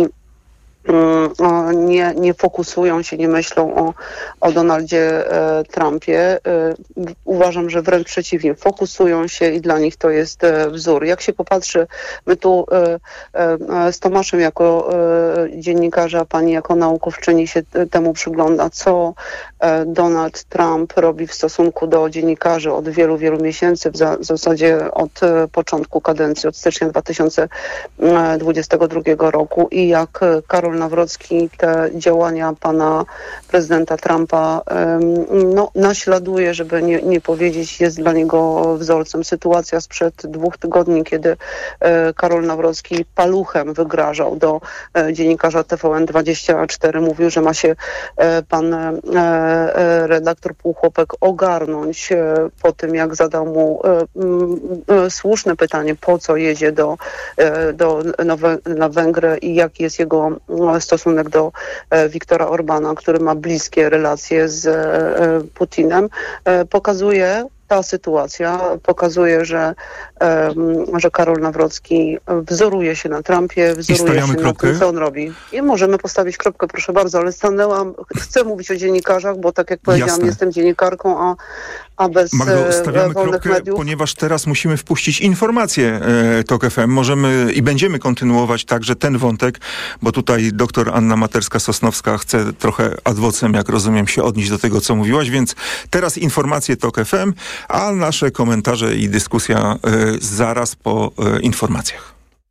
Speaker 18: Nie, nie fokusują się, nie myślą o, o Donaldzie e, Trumpie. E, uważam, że wręcz przeciwnie, fokusują się i dla nich to jest e, wzór. Jak się popatrzy, my tu e, e, z Tomaszem jako e, dziennikarze, a pani jako naukowczyni się temu przygląda, co e, Donald Trump robi w stosunku do dziennikarzy od wielu, wielu miesięcy, w, za, w zasadzie od e, początku kadencji, od stycznia dwa tysiące dwudziestego drugiego roku i jak Karol Nawrocki te działania pana prezydenta Trumpa no, naśladuje, żeby nie, nie powiedzieć, jest dla niego wzorcem. Sytuacja sprzed dwóch tygodni, kiedy Karol Nawrocki paluchem wygrażał do dziennikarza T V N dwadzieścia cztery, mówił, że ma się pan redaktor Półchłopek ogarnąć po tym, jak zadał mu słuszne pytanie, po co jedzie do, do, na Węgry i jaki jest jego stosunek do Viktora Orbana, który ma bliskie relacje z Putinem, pokazuje, ta sytuacja pokazuje, że, um, że Karol Nawrocki wzoruje się na Trumpie, wzoruje się
Speaker 2: kropkę?
Speaker 18: na tym, co on robi. I możemy postawić kropkę, proszę bardzo, ale stanęłam, chcę mówić o dziennikarzach, bo tak jak powiedziałam,
Speaker 2: Jasne.
Speaker 18: jestem dziennikarką, a, a bez
Speaker 2: Magdo, stawiamy
Speaker 18: wolnych
Speaker 2: kropkę,
Speaker 18: mediów.
Speaker 2: ponieważ teraz musimy wpuścić informacje e, TOK F M. Możemy i będziemy kontynuować także ten wątek, bo tutaj doktor Anna Materska-Sosnowska chce trochę ad vocem, jak rozumiem, się odnieść do tego, co mówiłaś, więc teraz informacje TOK F M, a nasze komentarze i dyskusja e, zaraz po e, informacjach.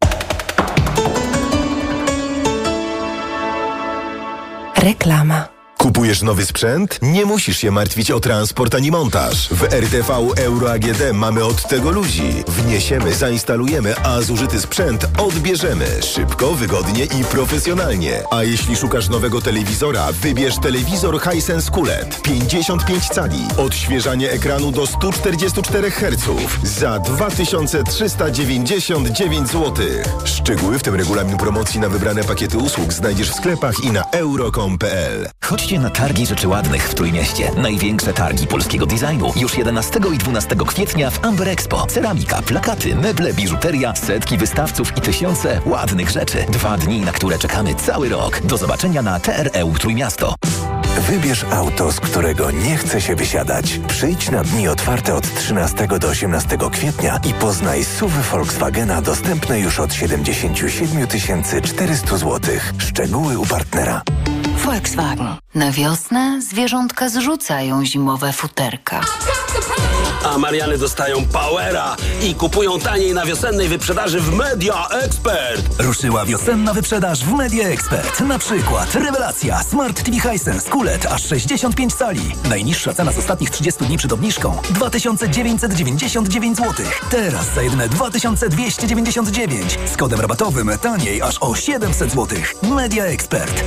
Speaker 19: Reklama.
Speaker 13: Kupujesz nowy sprzęt? Nie musisz się martwić o transport ani montaż. W R T V Euro A G D mamy od tego ludzi. Wniesiemy, zainstalujemy, a zużyty sprzęt odbierzemy. Szybko, wygodnie i profesjonalnie. A jeśli szukasz nowego telewizora, wybierz telewizor Hisense Q L E D. pięćdziesiąt pięć cali. Odświeżanie ekranu do sto czterdzieści cztery herców. Za dwa tysiące trzysta dziewięćdziesiąt dziewięć złotych. Szczegóły, w tym regulamin promocji na wybrane pakiety usług, znajdziesz w sklepach i na euro kropka com kropka p l.
Speaker 20: Chodźcie Wpadajcie na Targi Rzeczy Ładnych w Trójmieście. Największe targi polskiego designu. Już jedenastego i dwunastego kwietnia w Amber Expo. Ceramika, plakaty, meble, biżuteria, setki wystawców i tysiące ładnych rzeczy. Dwa dni, na które czekamy cały rok. Do zobaczenia na T R E U Trójmiasto.
Speaker 21: Wybierz auto, z którego nie chce się wysiadać. Przyjdź na dni otwarte od trzynastego do osiemnastego kwietnia i poznaj S U V Volkswagena dostępne już od siedemdziesiąt siedem tysięcy czterysta złotych. Szczegóły u partnera.
Speaker 22: Volkswagen. Na wiosnę zwierzątka zrzucają zimowe futerka.
Speaker 4: A Mariany dostają powera i kupują taniej na wiosennej wyprzedaży w Media Expert.
Speaker 11: Ruszyła wiosenna wyprzedaż w Media Expert. Na przykład rewelacja Smart T V Hisense Q L E D aż sześćdziesiąt pięć cali. Najniższa cena z ostatnich trzydziestu dni przed obniżką dwa tysiące dziewięćset dziewięćdziesiąt dziewięć złotych. Teraz za jedyne dwa tysiące dwieście dziewięćdziesiąt dziewięć. Z kodem rabatowym taniej aż o siedemset złotych. Media Expert.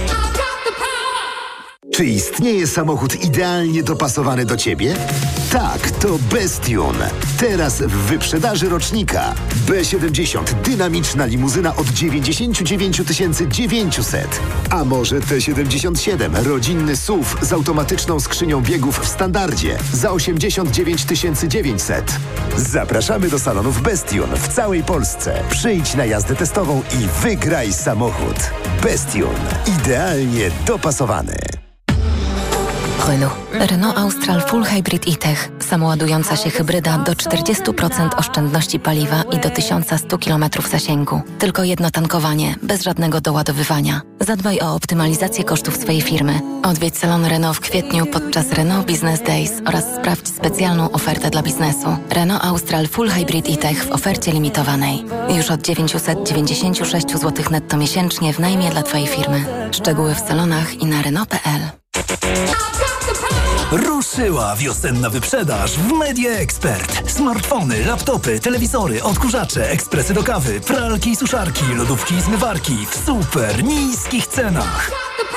Speaker 23: Czy istnieje samochód idealnie dopasowany do Ciebie? Tak, to Bestune. Teraz w wyprzedaży rocznika. B siedemdziesiąt. Dynamiczna limuzyna od dziewięćdziesiąt dziewięć tysięcy dziewięćset. A może T siedemdziesiąt siedem. Rodzinny S U V z automatyczną skrzynią biegów w standardzie za osiemdziesiąt dziewięć tysięcy dziewięćset. Zapraszamy do salonów Bestune w całej Polsce. Przyjdź na jazdę testową i wygraj samochód. Bestune. Idealnie dopasowany.
Speaker 22: Renault. Renault Austral Full Hybrid e-Tech. Samoładująca się hybryda do czterdzieści procent oszczędności paliwa i do tysiąc sto kilometrów zasięgu. Tylko jedno tankowanie, bez żadnego doładowywania. Zadbaj o optymalizację kosztów swojej firmy. Odwiedź salon Renault w kwietniu podczas Renault Business Days oraz sprawdź specjalną ofertę dla biznesu. Renault Austral Full Hybrid e-Tech w ofercie limitowanej. Już od dziewięćset dziewięćdziesiąt sześć złotych netto miesięcznie w najmie dla Twojej firmy. Szczegóły w salonach i na Renault kropka p l.
Speaker 11: Ruszyła wiosenna wyprzedaż w Media Expert. Smartfony, laptopy, telewizory, odkurzacze, ekspresy do kawy, pralki i suszarki, lodówki i zmywarki w super niskich cenach.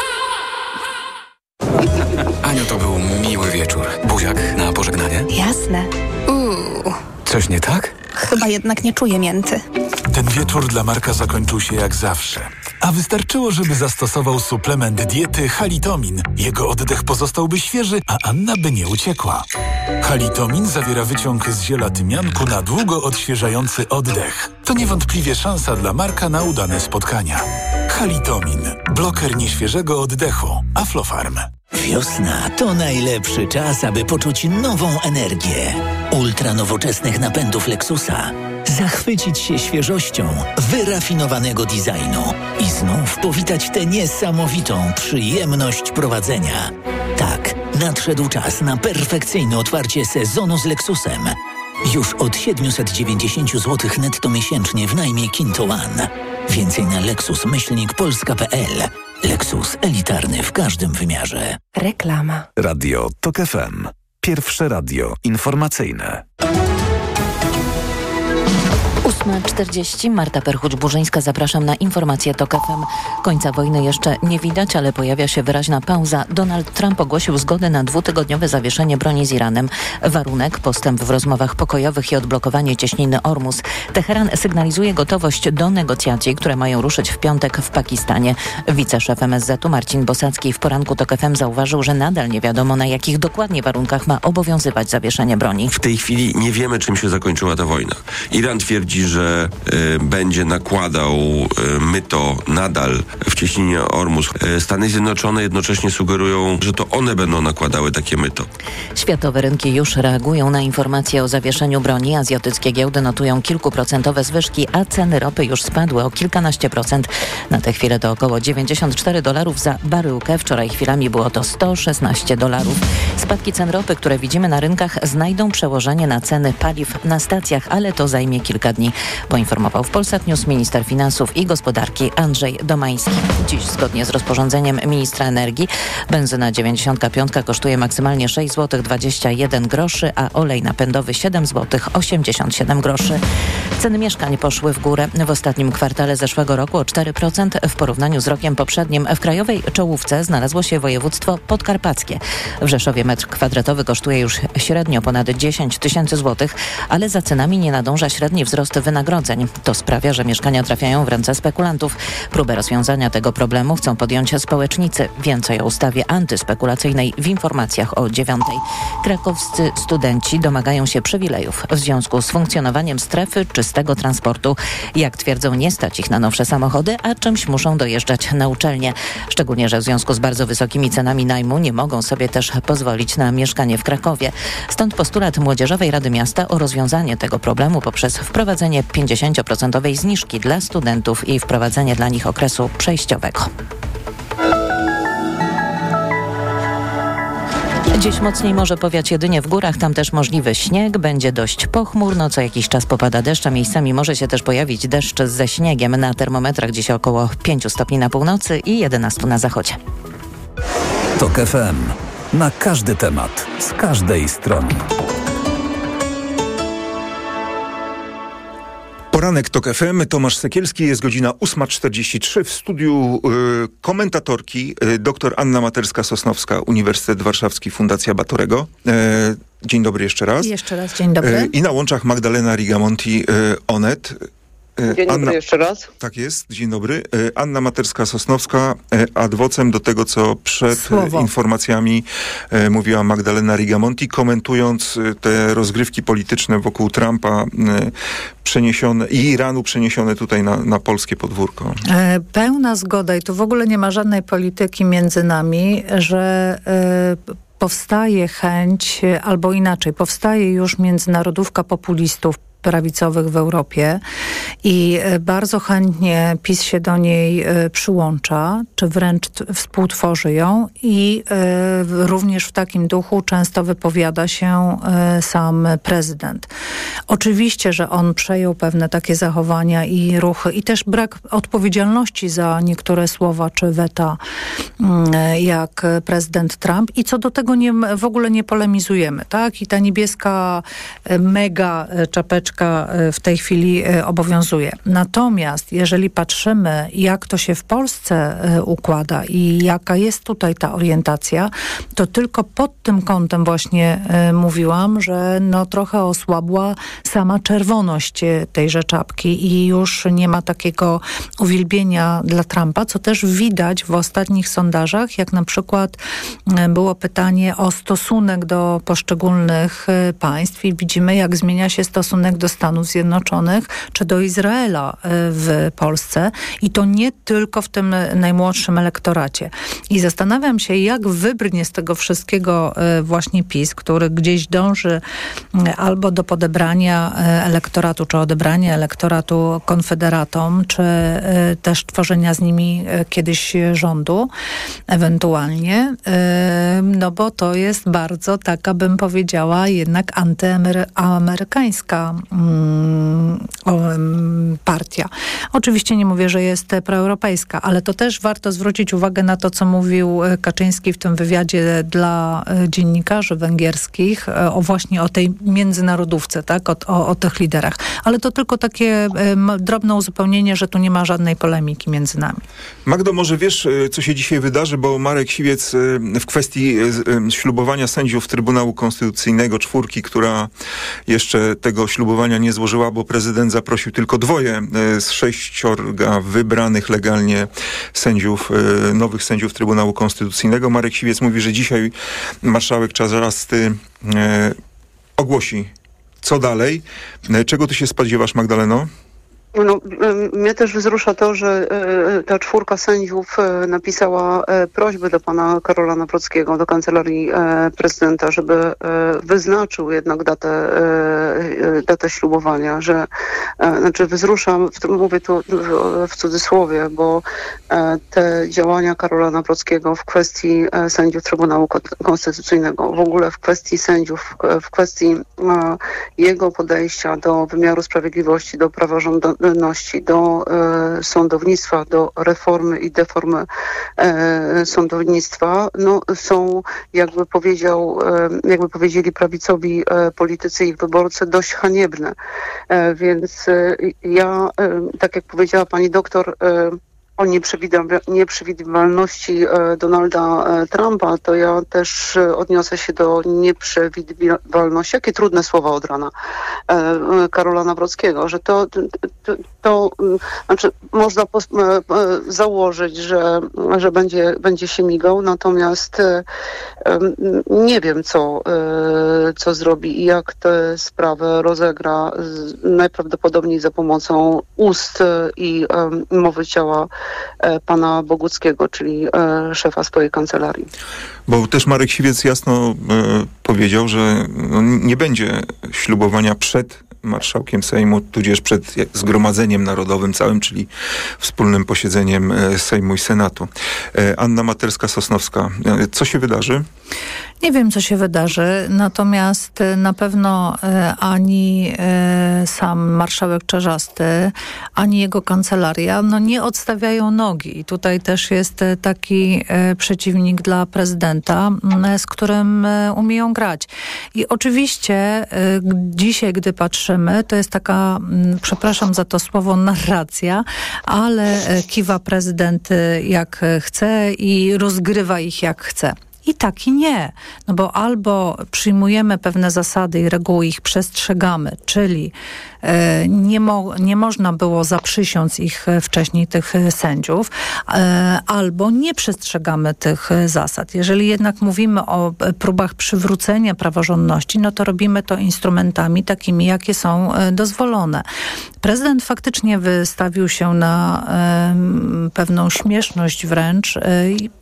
Speaker 24: Aniu, to był miły wieczór. Buziak na pożegnanie?
Speaker 19: Jasne. Uuu.
Speaker 24: Coś nie tak?
Speaker 19: Chyba jednak nie czuję mięty.
Speaker 25: Ten wieczór dla Marka zakończył się jak zawsze. A wystarczyło, żeby zastosował suplement diety Halitomin. Jego oddech pozostałby świeży, a Anna by nie uciekła. Halitomin zawiera wyciąg z ziela tymianku na długo odświeżający oddech. To niewątpliwie szansa dla Marka na udane spotkania. Halitomin. Bloker nieświeżego oddechu. Aflofarm.
Speaker 26: Wiosna to najlepszy czas, aby poczuć nową energię. Ultra nowoczesnych napędów Lexusa. Zachwycić się świeżością wyrafinowanego designu i znów powitać tę niesamowitą przyjemność prowadzenia. Tak, nadszedł czas na perfekcyjne otwarcie sezonu z Lexusem. Już od siedemset dziewięćdziesiąt złotych netto miesięcznie w najmie Kinto One. Więcej na lexus myślnik polska kropka p l. Lexus elitarny w każdym wymiarze.
Speaker 19: Reklama.
Speaker 11: Radio Tok F M. Pierwsze radio informacyjne.
Speaker 12: ósma czterdzieści. Marta Perchuć-Burzyńska. Zapraszam na informacje Tok F M. Końca wojny jeszcze nie widać, ale pojawia się wyraźna pauza. Donald Trump ogłosił zgodę na dwutygodniowe zawieszenie broni z Iranem. Warunek: postęp w rozmowach pokojowych i odblokowanie cieśniny Ormus. Teheran sygnalizuje gotowość do negocjacji, które mają ruszyć w piątek w Pakistanie. Wiceszef M S Z-u Marcin Bosacki w poranku Tok F M zauważył, że nadal nie wiadomo, na jakich dokładnie warunkach ma obowiązywać zawieszenie broni.
Speaker 27: W tej chwili nie wiemy, czym się zakończyła ta wojna. Iran twierdzi, że y, będzie nakładał y, myto nadal w cieśninie Ormus. Y, Stany Zjednoczone jednocześnie sugerują, że to one będą nakładały takie myto.
Speaker 12: Światowe rynki już reagują na informacje o zawieszeniu broni. Azjatyckie giełdy notują kilkuprocentowe zwyżki, a ceny ropy już spadły o kilkanaście procent. Na tę chwilę to około dziewięćdziesiąt cztery dolarów za baryłkę. Wczoraj chwilami było to sto szesnaście dolarów. Spadki cen ropy, które widzimy na rynkach, znajdą przełożenie na ceny paliw na stacjach, ale to zajmie kilka dni, poinformował w Polsat News minister finansów i gospodarki Andrzej Domański. Dziś zgodnie z rozporządzeniem ministra energii benzyna dziewięćdziesiąt pięć kosztuje maksymalnie sześć złotych dwadzieścia jeden groszy, a olej napędowy siedem złotych osiemdziesiąt siedem groszy. Ceny mieszkań poszły w górę w ostatnim kwartale zeszłego roku o cztery procent w porównaniu z rokiem poprzednim. W krajowej czołówce znalazło się województwo podkarpackie. W Rzeszowie metr kwadratowy kosztuje już średnio ponad dziesięć tysięcy złotych, ale za cenami nie nadąża średni wzrost wynagrodzeń. To sprawia, że mieszkania trafiają w ręce spekulantów. Próbę rozwiązania tego problemu chcą podjąć społecznicy. Więcej o ustawie antyspekulacyjnej w informacjach o dziewiątej. Krakowscy studenci domagają się przywilejów w związku z funkcjonowaniem strefy czystego transportu. Jak twierdzą, nie stać ich na nowsze samochody, a czymś muszą dojeżdżać na uczelnię. Szczególnie, że w związku z bardzo wysokimi cenami najmu nie mogą sobie też pozwolić na mieszkanie w Krakowie. Stąd postulat Młodzieżowej Rady Miasta o rozwiązanie tego problemu poprzez wprowadzenie pięćdziesięcioprocentowej zniżki dla studentów i wprowadzenie dla nich okresu przejściowego. Dziś mocniej może powiać jedynie w górach, tam też możliwy śnieg, będzie dość pochmurno, co jakiś czas popada deszcz, a miejscami może się też pojawić deszcz ze śniegiem. Na termometrach dziś około pięć stopni na północy i jedenaście na zachodzie.
Speaker 11: Tok F M. Na każdy temat, z każdej strony.
Speaker 2: Poranek Tok F M, Tomasz Sekielski, jest godzina ósma czterdzieści trzy. W studiu y, komentatorki y, dr Anna Materska-Sosnowska, Uniwersytet Warszawski, Fundacja Batorego. Y, dzień dobry jeszcze raz.
Speaker 17: Jeszcze raz dzień dobry.
Speaker 2: Y, I na łączach Magdalena Rigamonti, y, Onet.
Speaker 18: Dzień Anna, dobry jeszcze raz.
Speaker 2: Tak jest, dzień dobry. Anna Materska-Sosnowska, adwocem do tego, co przed Słowo. informacjami mówiła Magdalena Rigamonti, komentując te rozgrywki polityczne wokół Trumpa przeniesione i Iranu przeniesione tutaj na, na polskie podwórko.
Speaker 17: Pełna zgoda i tu w ogóle nie ma żadnej polityki między nami, że y, powstaje chęć, albo inaczej, powstaje już międzynarodówka populistów prawicowych w Europie i bardzo chętnie PiS się do niej przyłącza, czy wręcz współtworzy ją i również w takim duchu często wypowiada się sam prezydent. Oczywiście, że on przejął pewne takie zachowania i ruchy i też brak odpowiedzialności za niektóre słowa czy weta jak prezydent Trump i co do tego nie, w ogóle nie polemizujemy, tak? I ta niebieska mega czapeczka w tej chwili obowiązuje. Natomiast jeżeli patrzymy, jak to się w Polsce układa i jaka jest tutaj ta orientacja, to tylko pod tym kątem właśnie mówiłam, że no trochę osłabła sama czerwoność tejże czapki i już nie ma takiego uwielbienia dla Trumpa, co też widać w ostatnich sondażach, jak na przykład było pytanie o stosunek do poszczególnych państw i widzimy, jak zmienia się stosunek do Stanów Zjednoczonych czy do Izraela w Polsce i to nie tylko w tym najmłodszym elektoracie. I zastanawiam się, jak wybrnie z tego wszystkiego właśnie PiS, który gdzieś dąży albo do podebrania elektoratu, czy odebrania elektoratu konfederatom, czy też tworzenia z nimi kiedyś rządu, ewentualnie, no bo to jest bardzo taka, bym powiedziała, jednak antyamerykańska partia. Oczywiście nie mówię, że jest proeuropejska, ale to też warto zwrócić uwagę na to, co mówił Kaczyński w tym wywiadzie dla dziennikarzy węgierskich o właśnie o tej międzynarodówce, tak? O, o, o tych liderach. Ale to tylko takie drobne uzupełnienie, że tu nie ma żadnej polemiki między nami.
Speaker 2: Magdo, może wiesz, co się dzisiaj wydarzy, bo Marek Siwiec w kwestii ślubowania sędziów Trybunału Konstytucyjnego, czwórki, która jeszcze tego ślubowania nie złożyła, bo prezydent zaprosił tylko dwoje z sześciorga wybranych legalnie sędziów, nowych sędziów Trybunału Konstytucyjnego. Marek Siwiec mówi, że dzisiaj marszałek Czarzasty e, ogłosi, co dalej. Czego ty się spodziewasz, Magdaleno?
Speaker 18: No, mnie też wzrusza to, że ta czwórka sędziów napisała prośbę do pana Karola Nawrockiego, do kancelarii prezydenta, żeby wyznaczył jednak datę, datę ślubowania, że znaczy wzrusza, mówię tu w cudzysłowie, bo te działania Karola Nawrockiego w kwestii sędziów Trybunału Konstytucyjnego, w ogóle w kwestii sędziów, w kwestii jego podejścia do wymiaru sprawiedliwości, do prawa rządowego, przewidywalności, do e, sądownictwa, do reformy i deformy e, sądownictwa, no, są, jakby powiedział, e, jakby powiedzieli prawicowi e, politycy i ich wyborcy, dość haniebne. E, więc e, ja, e, tak jak powiedziała pani doktor, e, o nieprzewidywalności Donalda Trumpa, to ja też odniosę się do nieprzewidywalności, jakie trudne słowa od rana, Karola Nawrockiego, że to, to, to znaczy można pos, założyć, że, że będzie, będzie się migał, natomiast nie wiem, co, co zrobi i jak tę sprawę rozegra, najprawdopodobniej za pomocą ust i mowy ciała pana Boguckiego, czyli e, szefa swojej kancelarii.
Speaker 2: Bo też Marek Siwiec jasno e, powiedział, że no, nie będzie ślubowania przed marszałkiem Sejmu, tudzież przed Zgromadzeniem Narodowym całym, czyli wspólnym posiedzeniem Sejmu i Senatu. E, Anna Materska-Sosnowska. E, co się wydarzy?
Speaker 17: Nie wiem, co się wydarzy, natomiast na pewno e, ani e, sam marszałek Czarzasty, ani jego kancelaria no, nie odstawiają nogi. I tutaj też jest taki e, przeciwnik dla prezydenta, m, z którym e, umieją grać. I oczywiście e, dzisiaj, gdy patrzymy, to jest taka, m, przepraszam za to słowo, narracja, ale e, kiwa prezydent e, jak chce i rozgrywa ich jak chce. I tak i nie. No bo albo przyjmujemy pewne zasady i reguły, ich przestrzegamy, czyli e, nie, mo- nie można było zaprzysiąc ich wcześniej, tych sędziów, e, albo nie przestrzegamy tych zasad. Jeżeli jednak mówimy o próbach przywrócenia praworządności, no to robimy to instrumentami takimi, jakie są e, dozwolone. Prezydent faktycznie wystawił się na e, pewną śmieszność wręcz e,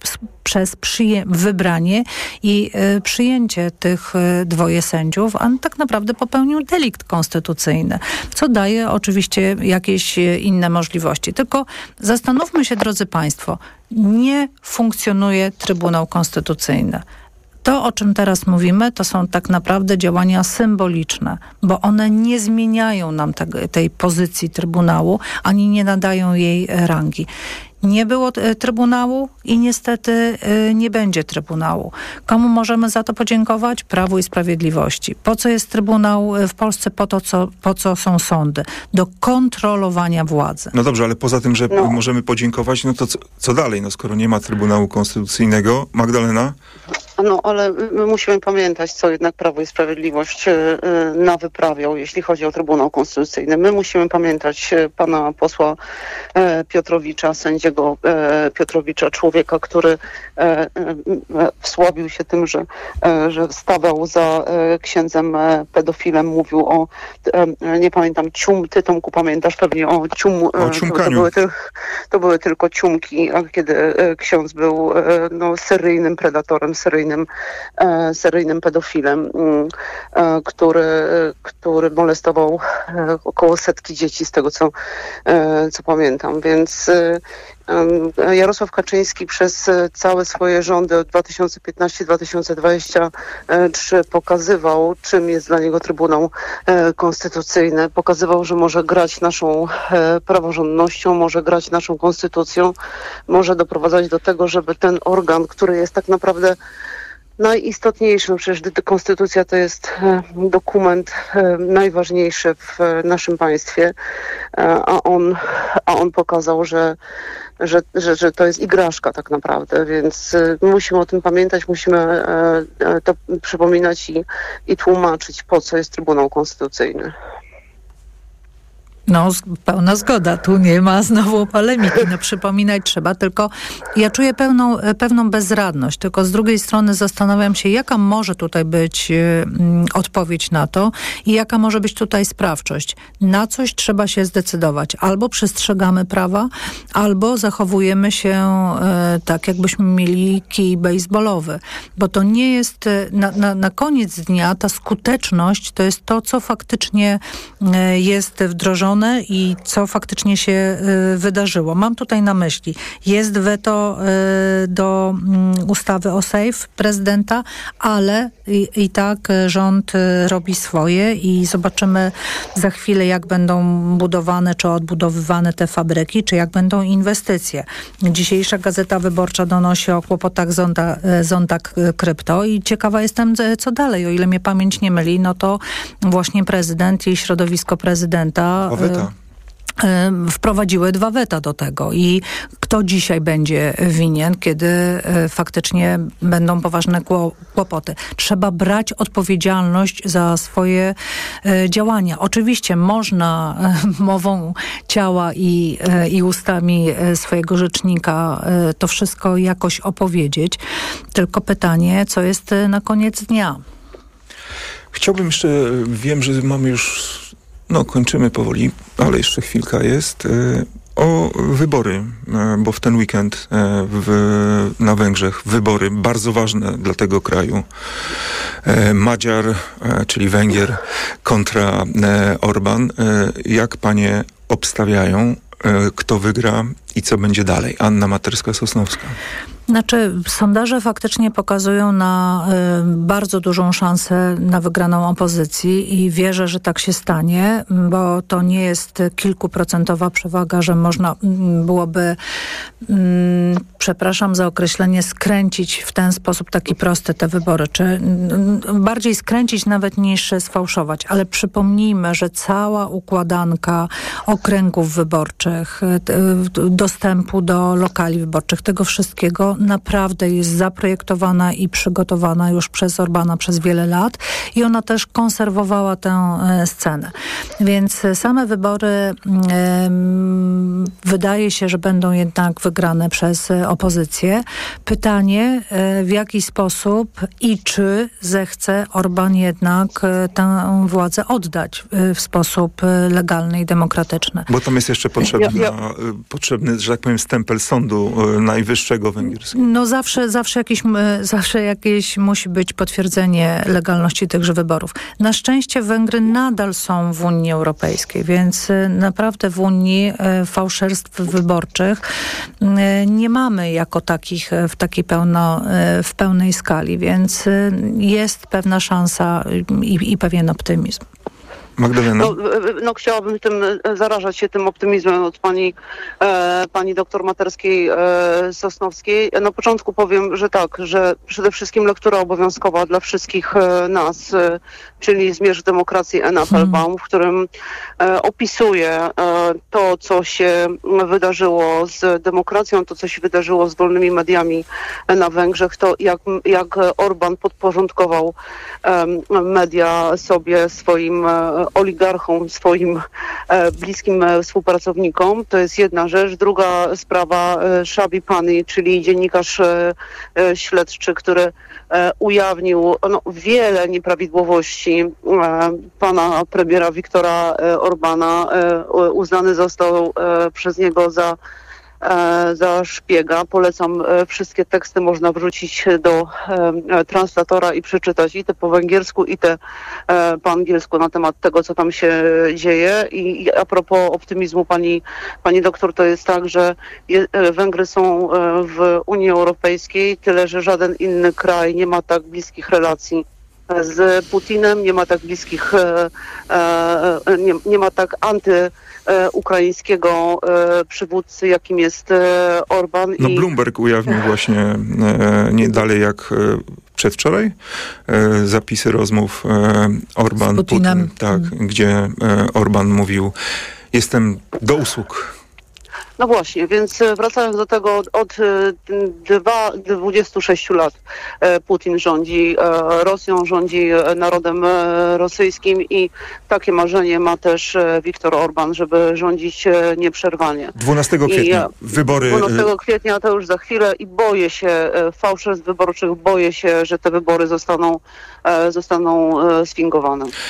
Speaker 17: przez przyje- wybranie i y, przyjęcie tych y, dwoje sędziów, a tak naprawdę popełnił delikt konstytucyjny, co daje oczywiście jakieś y, inne możliwości. Tylko zastanówmy się, drodzy państwo, nie funkcjonuje Trybunał Konstytucyjny. To, o czym teraz mówimy, to są tak naprawdę działania symboliczne, bo one nie zmieniają nam te, tej pozycji Trybunału, ani nie nadają jej rangi. Nie było Trybunału i niestety nie będzie Trybunału. Komu możemy za to podziękować? Prawu i Sprawiedliwości. Po co jest Trybunał w Polsce? Po to, co, po co są sądy? Do kontrolowania władzy.
Speaker 2: No dobrze, ale poza tym, że no. możemy podziękować, no to co, co dalej? No skoro nie ma Trybunału Konstytucyjnego. Magdalena?
Speaker 18: No, ale my musimy pamiętać, co jednak Prawo i Sprawiedliwość na wyprawiał, jeśli chodzi o Trybunał Konstytucyjny. My musimy pamiętać pana posła Piotrowicza, sędziego Piotrowicza, człowieka, który wsławił się tym, że, że stawał za księdzem pedofilem, mówił o, nie pamiętam, cium, ty Tomku pamiętasz pewnie o cium,
Speaker 2: o ciumkaniu.
Speaker 18: To były, to były tylko ciumki, kiedy ksiądz był no, seryjnym predatorem, seryjnym E, seryjnym pedofilem, e, który, który molestował e, około setki dzieci, z tego co, e, co pamiętam. Więc e, Jarosław Kaczyński przez całe swoje rządy od dwa tysiące piętnasty do dwa tysiące dwudziestego trzeciego pokazywał, czym jest dla niego Trybunał Konstytucyjny. Pokazywał, że może grać naszą praworządnością, może grać naszą konstytucją, może doprowadzać do tego, żeby ten organ, który jest tak naprawdę najistotniejszym, przecież konstytucja to jest dokument najważniejszy w naszym państwie, a on, a on pokazał, że, że, że, że to jest igraszka tak naprawdę, więc musimy o tym pamiętać, musimy to przypominać i, i tłumaczyć, po co jest Trybunał Konstytucyjny.
Speaker 17: No, pełna zgoda. Tu nie ma znowu polemiki. No, przypominać trzeba, tylko ja czuję pełną, pewną bezradność. Tylko z drugiej strony zastanawiam się, jaka może tutaj być y, odpowiedź na to i jaka może być tutaj sprawczość. Na coś trzeba się zdecydować. Albo przestrzegamy prawa, albo zachowujemy się y, tak, jakbyśmy mieli kij baseballowy. Bo to nie jest, na, na, na koniec dnia ta skuteczność to jest to, co faktycznie y, jest wdrożone zrobione i co faktycznie się y, wydarzyło. Mam tutaj na myśli, jest weto y, do y, ustawy o SAFE prezydenta, ale i, i tak rząd y, robi swoje i zobaczymy za chwilę, jak będą budowane czy odbudowywane te fabryki, czy jak będą inwestycje. Dzisiejsza Gazeta Wyborcza donosi o kłopotach zonda, zonda krypto i ciekawa jestem, co dalej. O ile mnie pamięć nie myli, no to właśnie prezydent i środowisko prezydenta wprowadziły dwa weta do tego i kto dzisiaj będzie winien, kiedy faktycznie będą poważne kłopoty. Trzeba brać odpowiedzialność za swoje działania. Oczywiście można mową ciała i, i ustami swojego rzecznika to wszystko jakoś opowiedzieć, tylko pytanie, co jest na koniec dnia.
Speaker 2: Chciałbym jeszcze, wiem, że mamy już No, kończymy powoli, ale jeszcze chwilka jest. O wybory, bo w ten weekend w, na Węgrzech wybory bardzo ważne dla tego kraju. Madziar, czyli Węgier kontra Orban. Jak panie obstawiają, kto wygra i co będzie dalej? Anna Materska-Sosnowska.
Speaker 17: Znaczy, sondaże faktycznie pokazują na y, bardzo dużą szansę na wygraną opozycji i wierzę, że tak się stanie, bo to nie jest kilkuprocentowa przewaga, że można y, byłoby, y, przepraszam za określenie, skręcić w ten sposób taki prosty te wybory, czy y, bardziej skręcić nawet niż sfałszować. Ale przypomnijmy, że cała układanka okręgów wyborczych, y, dostępu do lokali wyborczych, tego wszystkiego naprawdę jest zaprojektowana i przygotowana już przez Orbana przez wiele lat i ona też konserwowała tę e, scenę. Więc same wybory e, wydaje się, że będą jednak wygrane przez opozycję. Pytanie, e, w jaki sposób i czy zechce Orban jednak e, tę władzę oddać e, w sposób e, legalny i demokratyczny.
Speaker 2: Bo tam jest jeszcze potrzebna,
Speaker 17: ja, ja...
Speaker 2: potrzebny, że tak powiem, stempel Sądu e, Najwyższego węgierskiego.
Speaker 17: No zawsze, zawsze, jakieś, zawsze jakieś musi być potwierdzenie legalności tychże wyborów. Na szczęście Węgry nadal są w Unii Europejskiej, więc naprawdę w Unii fałszerstw wyborczych nie mamy jako takich w takiej pełno, w pełnej skali, więc jest pewna szansa i, i pewien optymizm.
Speaker 2: Magdalena?
Speaker 18: No, no chciałabym tym zarażać się tym optymizmem od pani, e, pani doktor Materskiej e, Sosnowskiej. Na początku powiem, że tak, że przede wszystkim lektura obowiązkowa dla wszystkich e, nas, e, czyli Zmierzch Demokracji N. Applebaum, w którym e, opisuje e, to, co się wydarzyło z demokracją, to, co się wydarzyło z wolnymi mediami na Węgrzech, to jak, jak Orban podporządkował e, media sobie, swoim e, oligarchom, swoim e, bliskim e, współpracownikom. To jest jedna rzecz. Druga sprawa, e, Shabi Pani, czyli dziennikarz e, e, śledczy, który e, ujawnił no, wiele nieprawidłowości e, pana premiera Viktora e, Orbana. E, uznany został e, przez niego za za szpiega. Polecam, wszystkie teksty można wrzucić do e, translatora i przeczytać i te po węgiersku, i te e, po angielsku na temat tego, co tam się dzieje. I, i a propos optymizmu pani, pani doktor, to jest tak, że je, Węgry są w Unii Europejskiej, tyle że żaden inny kraj nie ma tak bliskich relacji z Putinem, nie ma tak bliskich, e, e, nie, nie ma tak anty E, ukraińskiego e, przywódcy, jakim jest e, Orban.
Speaker 2: No
Speaker 18: i...
Speaker 2: Bloomberg ujawnił właśnie e, nie dalej jak e, przedwczoraj e, zapisy rozmów e, Orban-Putin, tak, gdzie e, Orban mówił: jestem do usług.
Speaker 18: No właśnie, więc wracając do tego, od, od dwa, dwudziestu sześciu lat Putin rządzi Rosją, rządzi narodem rosyjskim i takie marzenie ma też Viktor Orban, żeby rządzić nieprzerwanie.
Speaker 2: dwunastego kwietnia
Speaker 18: I,
Speaker 2: wybory.
Speaker 18: dwunastego kwietnia to już za chwilę i boję się fałszerstw wyborczych, boję się, że te wybory zostaną, zostaną sfingowane.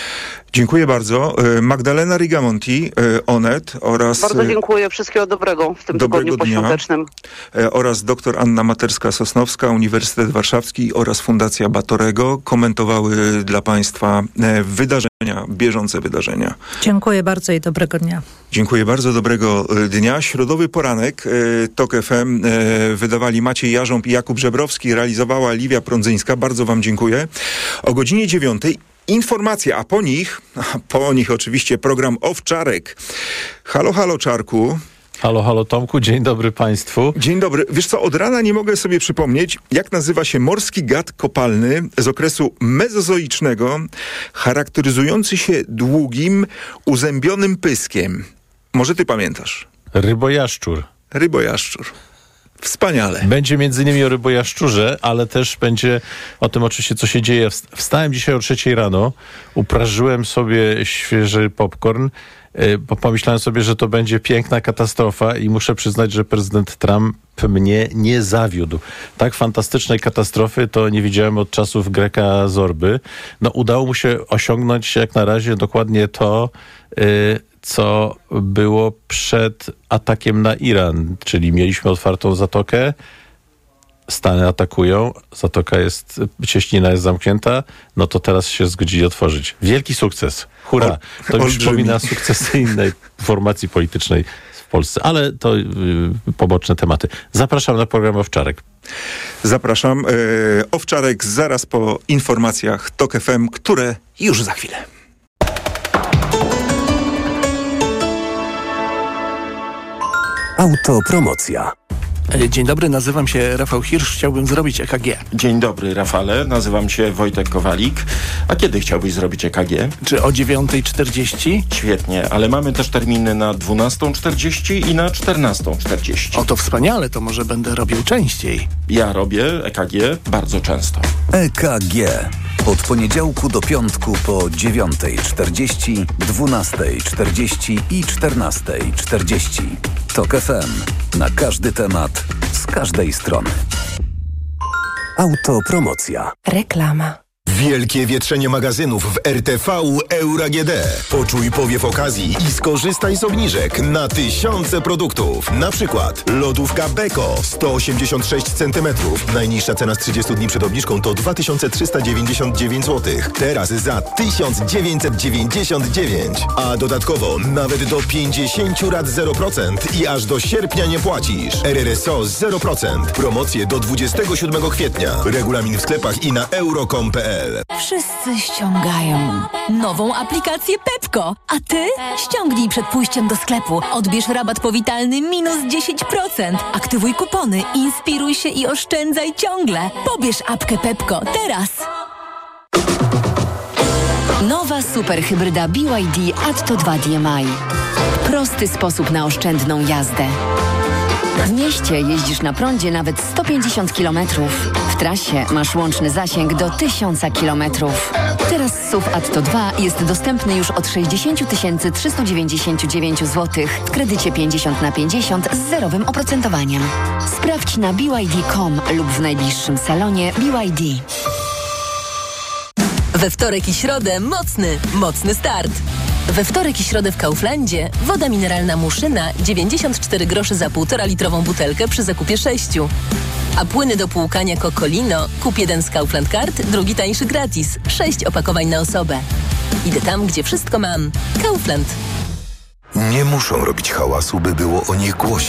Speaker 2: Dziękuję bardzo. Magdalena Rigamonti, Onet oraz...
Speaker 18: Bardzo dziękuję. Wszystkiego dobrego w tym tygodniu poświątecznym.
Speaker 2: Oraz dr Anna Materska-Sosnowska, Uniwersytet Warszawski oraz Fundacja Batorego komentowały dla Państwa wydarzenia, bieżące wydarzenia.
Speaker 17: Dziękuję bardzo i dobrego dnia.
Speaker 2: Dziękuję bardzo, dobrego dnia. Środowy poranek TOK F M wydawali Maciej Jarząb i Jakub Żebrowski, realizowała Liwia Prądzyńska. Bardzo Wam dziękuję. O godzinie dziewiątej informacje, a po nich, a po nich oczywiście program Owczarek. Halo, halo Czarku.
Speaker 1: Halo, halo Tomku, dzień dobry Państwu.
Speaker 2: Dzień dobry. Wiesz co, od rana nie mogę sobie przypomnieć, jak nazywa się morski gad kopalny z okresu mezozoicznego, charakteryzujący się długim, uzębionym pyskiem. Może ty pamiętasz?
Speaker 1: Rybojaszczur.
Speaker 2: Rybojaszczur. Wspaniale.
Speaker 1: Będzie między innymi o rybojaszczurze, ale też będzie o tym oczywiście, co się dzieje. Wstałem dzisiaj o trzeciej rano, uprażyłem sobie świeży popcorn, bo pomyślałem sobie, że to będzie piękna katastrofa i muszę przyznać, że prezydent Trump mnie nie zawiódł. Tak fantastycznej katastrofy to nie widziałem od czasów Greka Zorby. No udało mu się osiągnąć jak na razie dokładnie to, yy, co było przed atakiem na Iran, czyli mieliśmy otwartą zatokę, Stany atakują, zatoka jest, cieśnina jest zamknięta, no to teraz się zgodzili otworzyć. Wielki sukces. Hurra. To mi przypomina sukcesy innej formacji politycznej w Polsce, ale to yy, poboczne tematy. Zapraszam na program Owczarek.
Speaker 2: Zapraszam. Yy, Owczarek zaraz po informacjach TOK F M, które już za chwilę.
Speaker 3: Autopromocja.
Speaker 5: Dzień dobry, nazywam się Rafał Hirsch, chciałbym zrobić E K G.
Speaker 6: Dzień dobry, Rafale, nazywam się Wojtek Kowalik. A kiedy chciałbyś zrobić E K G?
Speaker 5: Czy o dziewiąta czterdzieści?
Speaker 6: Świetnie, ale mamy też terminy na dwunasta czterdzieści i na czternasta czterdzieści.
Speaker 5: O, to wspaniale, to może będę robił częściej.
Speaker 6: Ja robię E K G bardzo często.
Speaker 3: E K G. Od poniedziałku do piątku po dziewiąta czterdzieści, dwunasta czterdzieści i czternasta czterdzieści. TOK F M. Na każdy temat, z każdej strony. Autopromocja.
Speaker 19: Reklama.
Speaker 13: Wielkie wietrzenie magazynów w R T V Euro A G D. Poczuj powiew okazji i skorzystaj z obniżek na tysiące produktów. Na przykład lodówka Beko sto osiemdziesiąt sześć centymetrów. Najniższa cena z trzydziestu dni przed obniżką to dwa tysiące trzysta dziewięćdziesiąt dziewięć złotych. Teraz za tysiąc dziewięćset dziewięćdziesiąt dziewięć. A dodatkowo nawet do pięćdziesięciu rat zero procent i aż do sierpnia nie płacisz. R R S O zero procent. Promocje do dwudziestego siódmego kwietnia. Regulamin w sklepach i na euro kropka com kropka p l.
Speaker 8: Wszyscy ściągają nową aplikację Pepko. A ty? Ściągnij przed pójściem do sklepu. Odbierz rabat powitalny minus dziesięć procent. Aktywuj kupony, inspiruj się i oszczędzaj ciągle. Pobierz apkę Pepko teraz. Nowa superhybryda B Y D Atto dwa D M I. Prosty sposób na oszczędną jazdę. W mieście jeździsz na prądzie nawet sto pięćdziesiąt kilometrów. W trasie masz łączny zasięg do tysiąc kilometrów. Teraz S U V Atto dwa jest dostępny już od sześćdziesiąt tysięcy trzysta dziewięćdziesiąt dziewięć złotych w kredycie pięćdziesiąt na pięćdziesiąt z zerowym oprocentowaniem. Sprawdź na b y d kropka com lub w najbliższym salonie B Y D.
Speaker 9: We wtorek i środę mocny, mocny start. We wtorek i środę w Kauflandzie woda mineralna Muszyna dziewięćdziesiąt cztery grosze za półtora litrową butelkę przy zakupie sześciu. A płyny do płukania Cocolino kup jeden z Kaufland Card, drugi tańszy gratis. Sześć opakowań na osobę. Idę tam, gdzie wszystko mam. Kaufland.
Speaker 13: Nie muszą robić hałasu, by było o nich głośno.